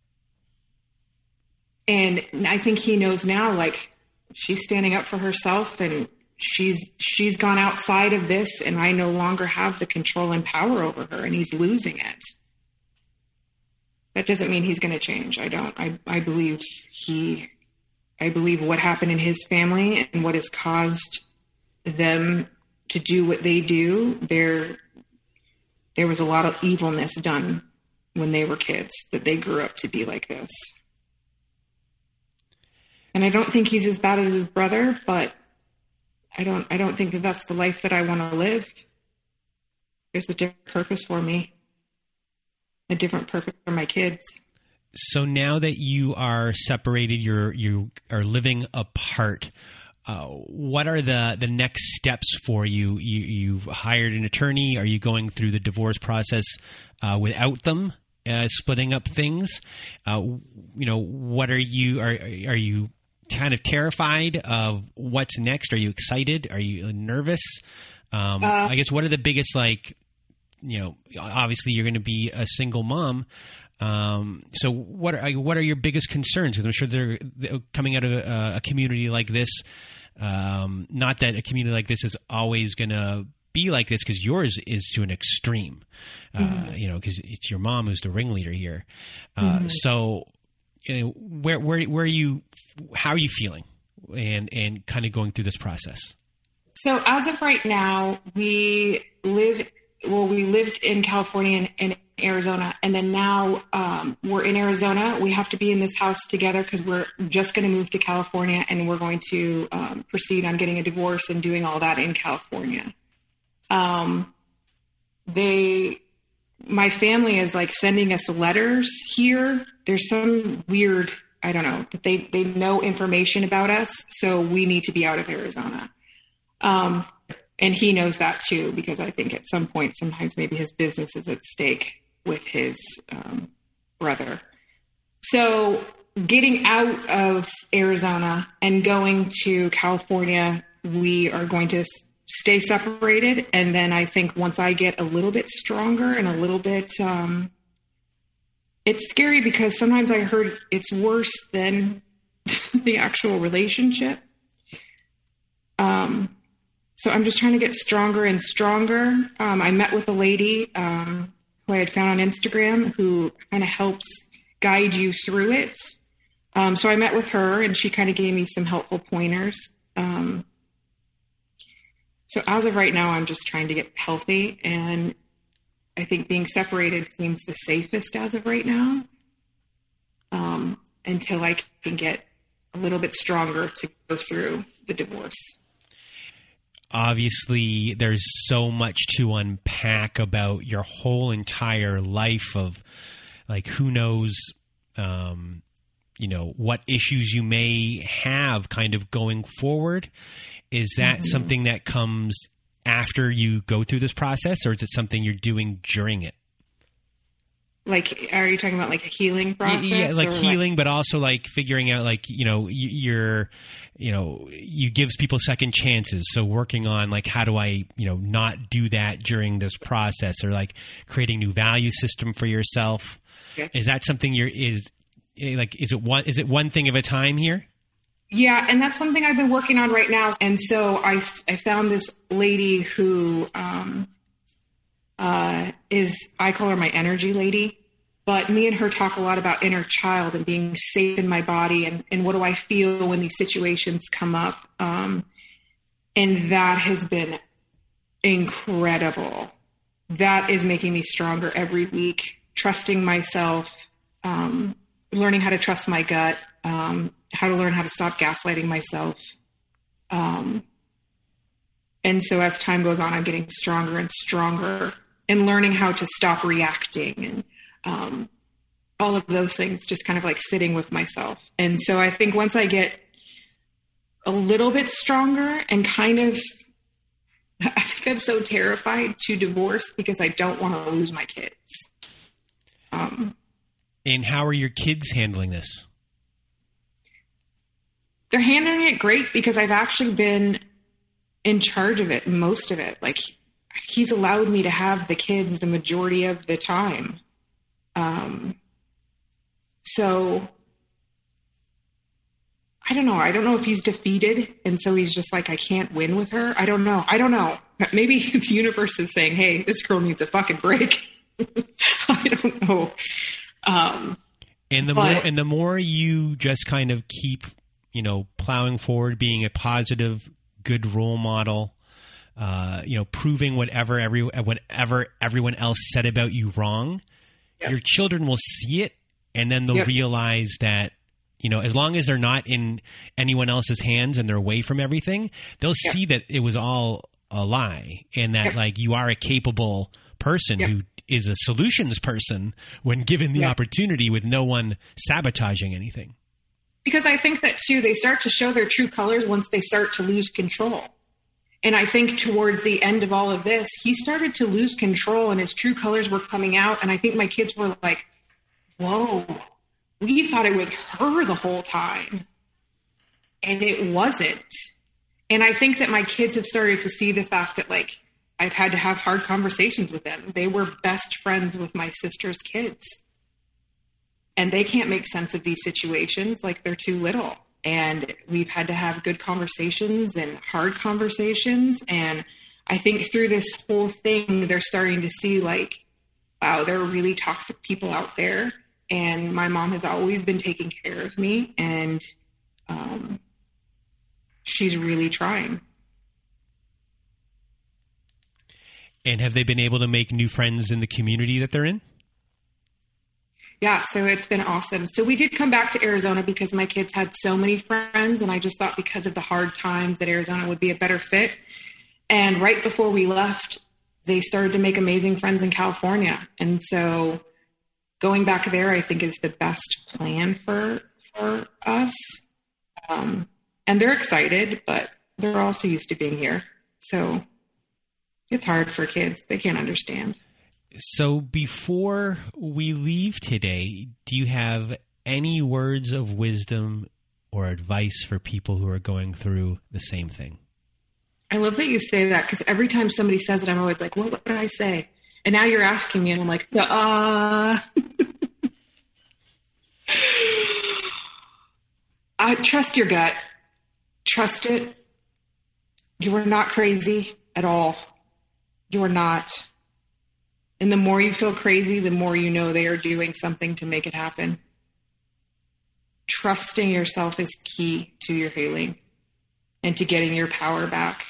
And I think he knows now, like, she's standing up for herself and she's gone outside of this, and I no longer have the control and power over her, and he's losing it. That doesn't mean he's going to change. I don't. I believe what happened in his family and what has caused them to do what they do. There was a lot of evilness done when they were kids, that they grew up to be like this. And I don't think he's as bad as his brother, but I don't think that that's the life that I want to live. There's a different purpose for me, a different purpose for my kids. So now that you are separated, you are living apart. What are the next steps for you? You've hired an attorney. Are you going through the divorce process without them, splitting up things? What are you? Are you kind of terrified of what's next? Are you excited? Are you nervous? I guess what are the biggest, obviously you're going to be a single mom. So what are your biggest concerns? Because I'm sure they're coming out of a community like this. Not that a community like this is always going to be like this, because yours is to an extreme, because it's your mom who's the ringleader here. So where are you, how are you feeling and kind of going through this process? So as of right now, we lived in California and Arizona, and then now we're in Arizona. We have to be in this house together because we're just going to move to California, and we're going to proceed on getting a divorce and doing all that in California. My family is like sending us letters here. There's some weird, I don't know, that they know information about us, so we need to be out of Arizona. And he knows that too, because I think at some point, sometimes maybe his business is at stake with his brother. So getting out of Arizona and going to California, we are going to stay separated. And then I think once I get a little bit stronger and a little bit, it's scary because sometimes I heard it's worse than the actual relationship. So I'm just trying to get stronger and stronger. I met with a lady who I had found on Instagram who kind of helps guide you through it. So I met with her and she kind of gave me some helpful pointers. So as of right now, I'm just trying to get healthy, and I think being separated seems the safest as of right now, until I can get a little bit stronger to go through the divorce. Obviously, there's so much to unpack about your whole entire life of, like, who knows, what issues you may have kind of going forward. Is that something that comes after you go through this process, or is it something you're doing during it? Like, are you talking about like a healing process? Yeah, like healing, but also like figuring out, like, you gives people second chances. So working on, like, how do I, not do that during this process, or like creating new value system for yourself. Yes. Is that something is it one thing at a time here? Yeah. And that's one thing I've been working on right now. And so I found this lady who, I call her my energy lady, but me and her talk a lot about inner child and being safe in my body and what do I feel when these situations come up. And that has been incredible. That is making me stronger every week, trusting myself, learning how to trust my gut, how to learn how to stop gaslighting myself. And so as time goes on, I'm getting stronger and stronger and learning how to stop reacting and all of those things, just kind of like sitting with myself. And so I think once I get a little bit stronger and kind of, I think I'm so terrified to divorce because I don't want to lose my kids. And how are your kids handling this? They're handling it great because I've actually been in charge of it, most of it. Like, he's allowed me to have the kids the majority of the time. So I don't know. I don't know if he's defeated. And so he's just like, I can't win with her. I don't know. Maybe the universe is saying, hey, this girl needs a fucking break. I don't know. And the more you just kind of keep, plowing forward, being a positive, good role model, proving whatever everyone else said about you wrong, yep. Your children will see it, and then they'll realize that, as long as they're not in anyone else's hands and they're away from everything, they'll see that it was all a lie, and that like you are a capable person who is a solutions person when given the opportunity, with no one sabotaging anything. Because I think that too, they start to show their true colors once they start to lose control. And I think towards the end of all of this, he started to lose control and his true colors were coming out. And I think my kids were like, whoa, we thought it was her the whole time. And it wasn't. And I think that my kids have started to see the fact that, like, I've had to have hard conversations with them. They were best friends with my sister's kids. And they can't make sense of these situations. Like, they're too little. And we've had to have good conversations and hard conversations. And I think through this whole thing, they're starting to see, like, wow, there are really toxic people out there. And my mom has always been taking care of me. And she's really trying. And have they been able to make new friends in the community that they're in? Yeah, so it's been awesome. So we did come back to Arizona because my kids had so many friends, and I just thought because of the hard times that Arizona would be a better fit. And right before we left, they started to make amazing friends in California. And so going back there, I think, is the best plan for us. And they're excited, but they're also used to being here. So it's hard for kids. They can't understand. So before we leave today, do you have any words of wisdom or advice for people who are going through the same thing? I love that you say that, because every time somebody says it, I'm always like, well, what did I say? And now you're asking me, and I'm like, trust your gut. Trust it. You are not crazy at all. You are not. And the more you feel crazy, the more you know they are doing something to make it happen. Trusting yourself is key to your healing and to getting your power back.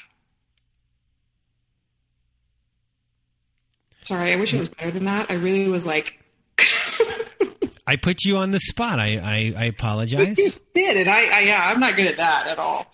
Sorry, I wish it was better than that. I really was like... I put you on the spot. I apologize. You did, and I'm not good at that at all.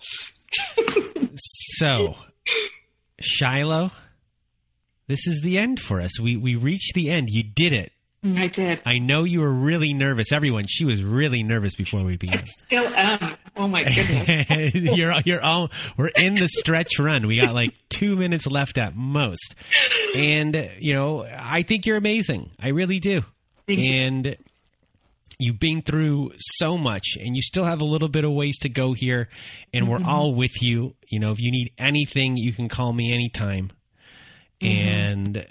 So, Shiloh, this is the end for us. We reached the end. You did it. I did. I know you were really nervous. Everyone, she was really nervous before we began. I still am. Oh my goodness. We're in the stretch run. We got like 2 minutes left at most. And, I think you're amazing. I really do. Thank you. And you've been through so much, and you still have a little bit of ways to go here, and we're all with you. If you need anything, you can call me anytime. And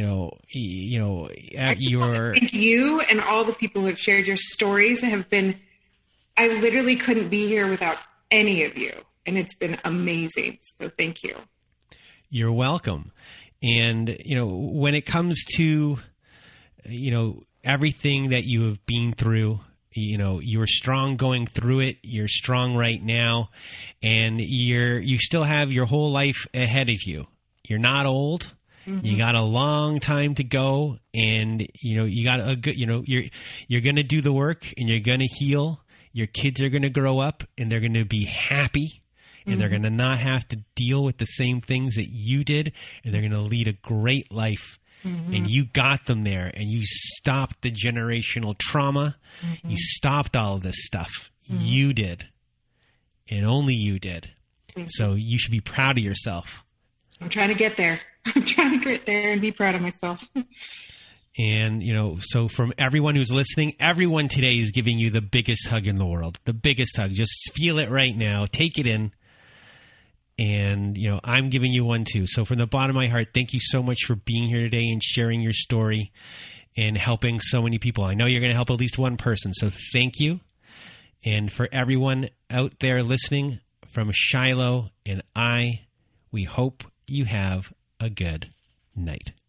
you're... Thank you and all the people who have shared your stories have been... I literally couldn't be here without any of you, and it's been amazing. So thank you. You're welcome. And, when it comes to, everything that you have been through, you're strong going through it. You're strong right now, and you still have your whole life ahead of you. You're not old. You got a long time to go, and you got a good. You're going to do the work, and you're going to heal. Your kids are going to grow up, and they're going to be happy, and they're going to not have to deal with the same things that you did, and they're going to lead a great life. And you got them there, and you stopped the generational trauma. You stopped all of this stuff. You did, and only you did. So you should be proud of yourself. I'm trying to get there. I'm trying to get there and be proud of myself. And, so from everyone who's listening, everyone today is giving you the biggest hug in the world. The biggest hug. Just feel it right now. Take it in. And, I'm giving you one too. So from the bottom of my heart, thank you so much for being here today and sharing your story and helping so many people. I know you're going to help at least one person. So thank you. And for everyone out there listening, from Shiloh and I, we hope you have a good night.